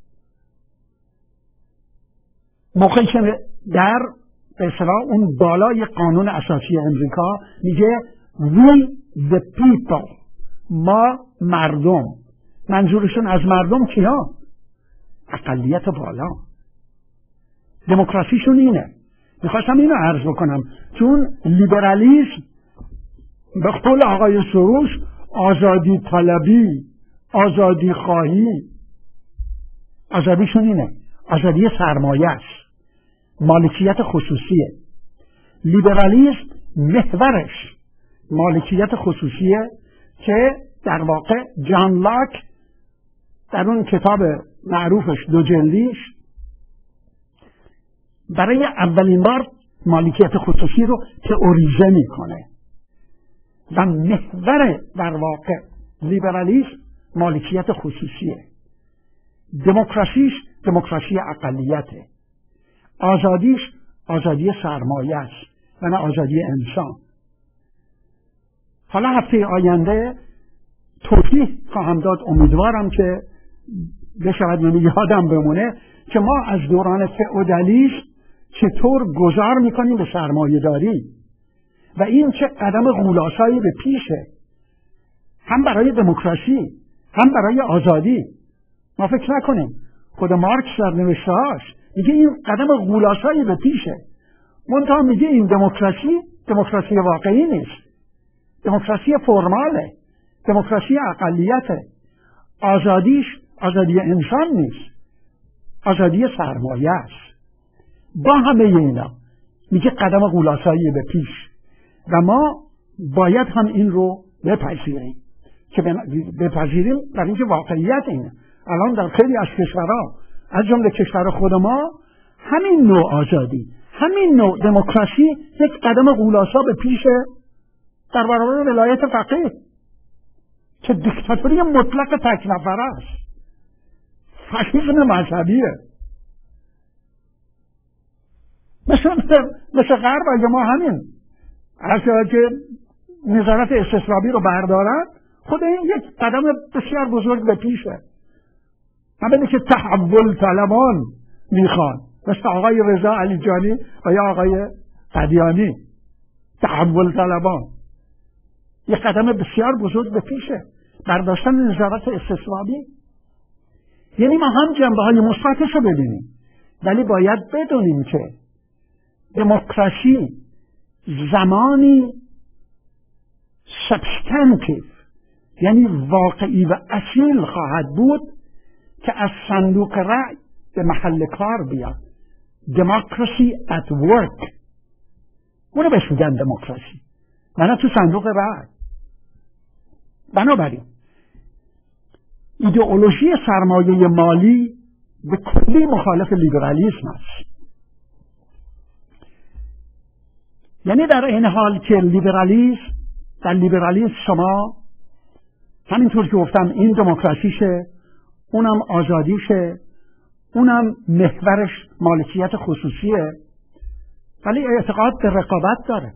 موقعی که در به اصطلاح اون بالای قانون اساسی امریکا میگه we the people، ما مردم، منظورشون از مردم کیا؟ اقلیت بالا. دموکراسیشون اینه. میخواستم اینو عرض بکنم، چون لیبرالیسم به قول آقای سروش آزادی طلبی، آزادی خواهی، آزادیشون اینه، آزادی سرمایه است، مالکیت خصوصیه. لیبرالیسم محورش مالکیت خصوصیه که در واقع جان لاک در اون کتاب معروفش دو جلدیش برای اولین بار مالکیت خصوصی رو تئوریزه میکنه و محور در واقع لیبرالیسم مالکیت خصوصیه. دموکراسیش دموکراسی اقلیته. آزادیش آزادی سرمایه است و نه آزادی انسان. حالا هفته آینده توضیح خواهم داد، امیدوارم که بشود یعنی یادم بمونه که ما از دوران فئودالیسم چطور گذار میکنیم به سرمایه داری و این چه قدم غولاسایی به پیشه، هم برای دموکراسی هم برای آزادی. ما فکر نکنیم. خود مارکس در نوشته‌هاش میگه این قدم غولاسایی به پیشه. منتها میگه این دموکراسی دموکراسی واقعی نیست. دموکراسی فرماله. دموکراسی اقلیته. آزادیش آزادی انسان نیست. آزادی سرمایه است. با همه اینا میگه قدم غولاسایی به پیش و ما باید هم این رو بپذیریم که بپذیریم برای اینکه واقعیت اینه. الان در خیلی از کشورها از جمله کشور خود ما همین نوع آزادی، همین نوع دموکراسی یک قدم غولاسا به پیش در برابر ولایت فقیه که دیکتاتوری مطلق تک نفره است، فاشیسم مذهبیه. مثل مثل غرب اگه ما همین هر که نظارت استثرابی رو بردارن، خود این یک قدم بسیار بزرگ به پیشه. همینه که تحول طلبان میخوان، مثل آقای رضا علی جانی و یا آقای قدیانی. تحول طلبان یک قدم بسیار بزرگ به پیشه، برداشتن نظارت استثرابی. یعنی ما هم جنبه های مثبتش رو ببینیم، ولی باید بدونیم که دموکراسی زمانی سبستانتیو، یعنی واقعی و اصیل خواهد بود که از صندوق رأی به محل کار بیاد. دموکراسی at work، اونو بهش میگن دموکراسی، نه تو صندوق رأی. بنابراین ایدئولوژی سرمایه مالی به کلی مخالف لیبرالیسم است. یعنی در این حال که لیبرالیسم، در لیبرالیسم شما همینطور که گفتم این دموکراسیشه، اونم آزادیشه، اونم محورش مالکیت خصوصیه، ولی اعتقاد به رقابت داره.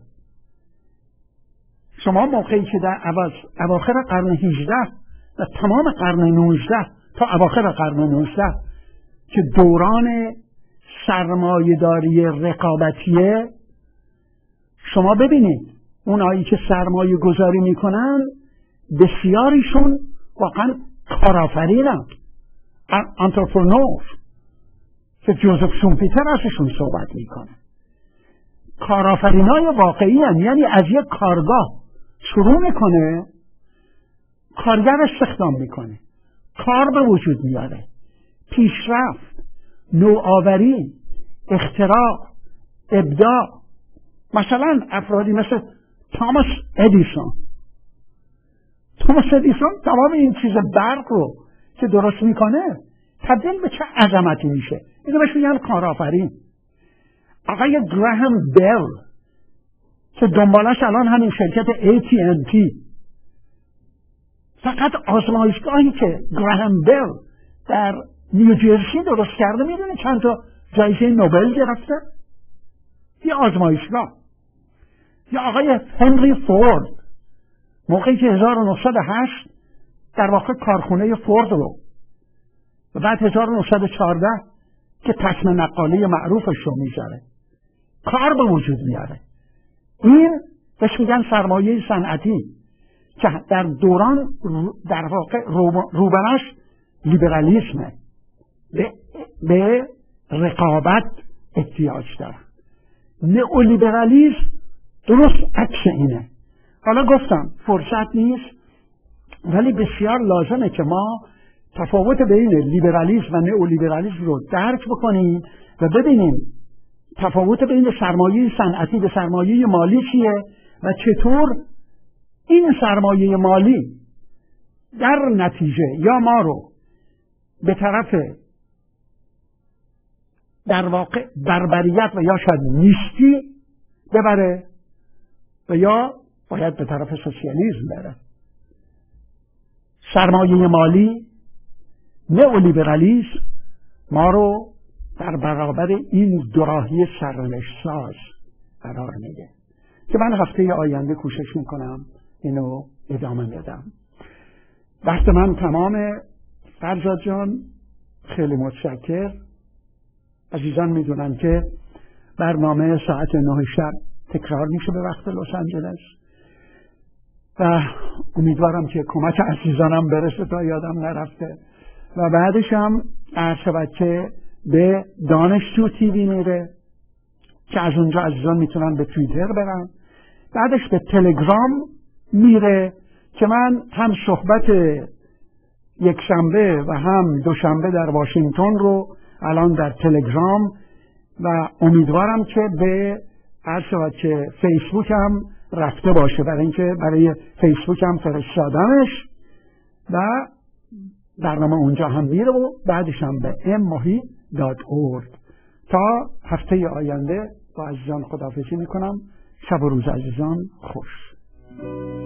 شما موقعی که در اواخر قرن هجده و تمام قرن نوزده تا اواخر قرن نوزده که دوران سرمایه‌داری رقابتیه، شما ببینید اونایی که سرمایه گذاری میکنن بسیاریشون واقعا کارآفرینن، انترپرنور، که جوزف شومپیتر ازشون صحبت میکنه. کارآفرینای واقعی هن. یعنی از یک کارگاه شروع میکنه، کارگر استخدام میکنه، کار به وجود میاره، پیشرفت، نوآوری، اختراع، ابداع. مثلا افرادی مثل توماس ادیسون توماس ادیسون تمام این چیز برق رو که درست میکنه تبدیل به چه عظمتی میشه. اینو بهش میگن کارآفرین. آقای گراهام بل که دنبالش الان همین شرکت ای تی ان تی، فقط آزمایشگاهی که گراهام بل در نیوجرسی درست کرده، میدونه چند تا جایزه نوبل گرفته؟ یه آزمایشگاه. یا آقای هنری فورد موقعی که هزار و نهصد و هشت در واقع کارخونه فورد رو و بعد هزار و نهصد و چهارده که پسم نقاله معروفش رو میذاره، کار به وجود میاره. این بهش میگن سرمایه صنعتی که در دوران در واقع روبرش لیبرالیسمه، به, به رقابت احتیاج داره. نئولیبرالیسم درست عکس اینه. حالا گفتم فرصت نیست، ولی بسیار لازمه که ما تفاوت بین لیبرالیسم و نئولیبرالیسم رو درک بکنیم و ببینیم تفاوت بین سرمایه صنعتی و سرمایه مالی چیه و چطور این سرمایه مالی در نتیجه یا ما رو به طرف در واقع بربریت و یا شاید نیستی ببره و یا باید به طرف سوسیالیسم بره. سرمایه مالی، نئولیبرالیسم ما رو در برابر این دوراهی سرنوشت ساز قرار میده که من هفته آینده کوشش میکنم اینو ادامه بدم. وقت من تمام. فرزاد جان خیلی متشکر. عزیزان میدونن که برنامه ساعت نه شب تکرار میشه به وقت لس آنجلس و امیدوارم که کمک عزیزانم برسه تا یادم نرفته و بعدش هم عرض شود که به دانشجو تیوی میره که از اونجا عزیزان میتونن به توییتر برن. بعدش به تلگرام میره که من هم صحبت یک شنبه و هم دوشنبه در واشنگتن رو الان در تلگرام و امیدوارم که به عرض شود که فیسبوک هم رفته باشه، برای اینکه برای فیسبوک هم فرستادمش و برنامه اونجا هم میره و بعدش هم به ام ماهی دات اورگ. تا هفته آینده با عزیزان خداحافظی میکنم. شب و روز عزیزان خوش.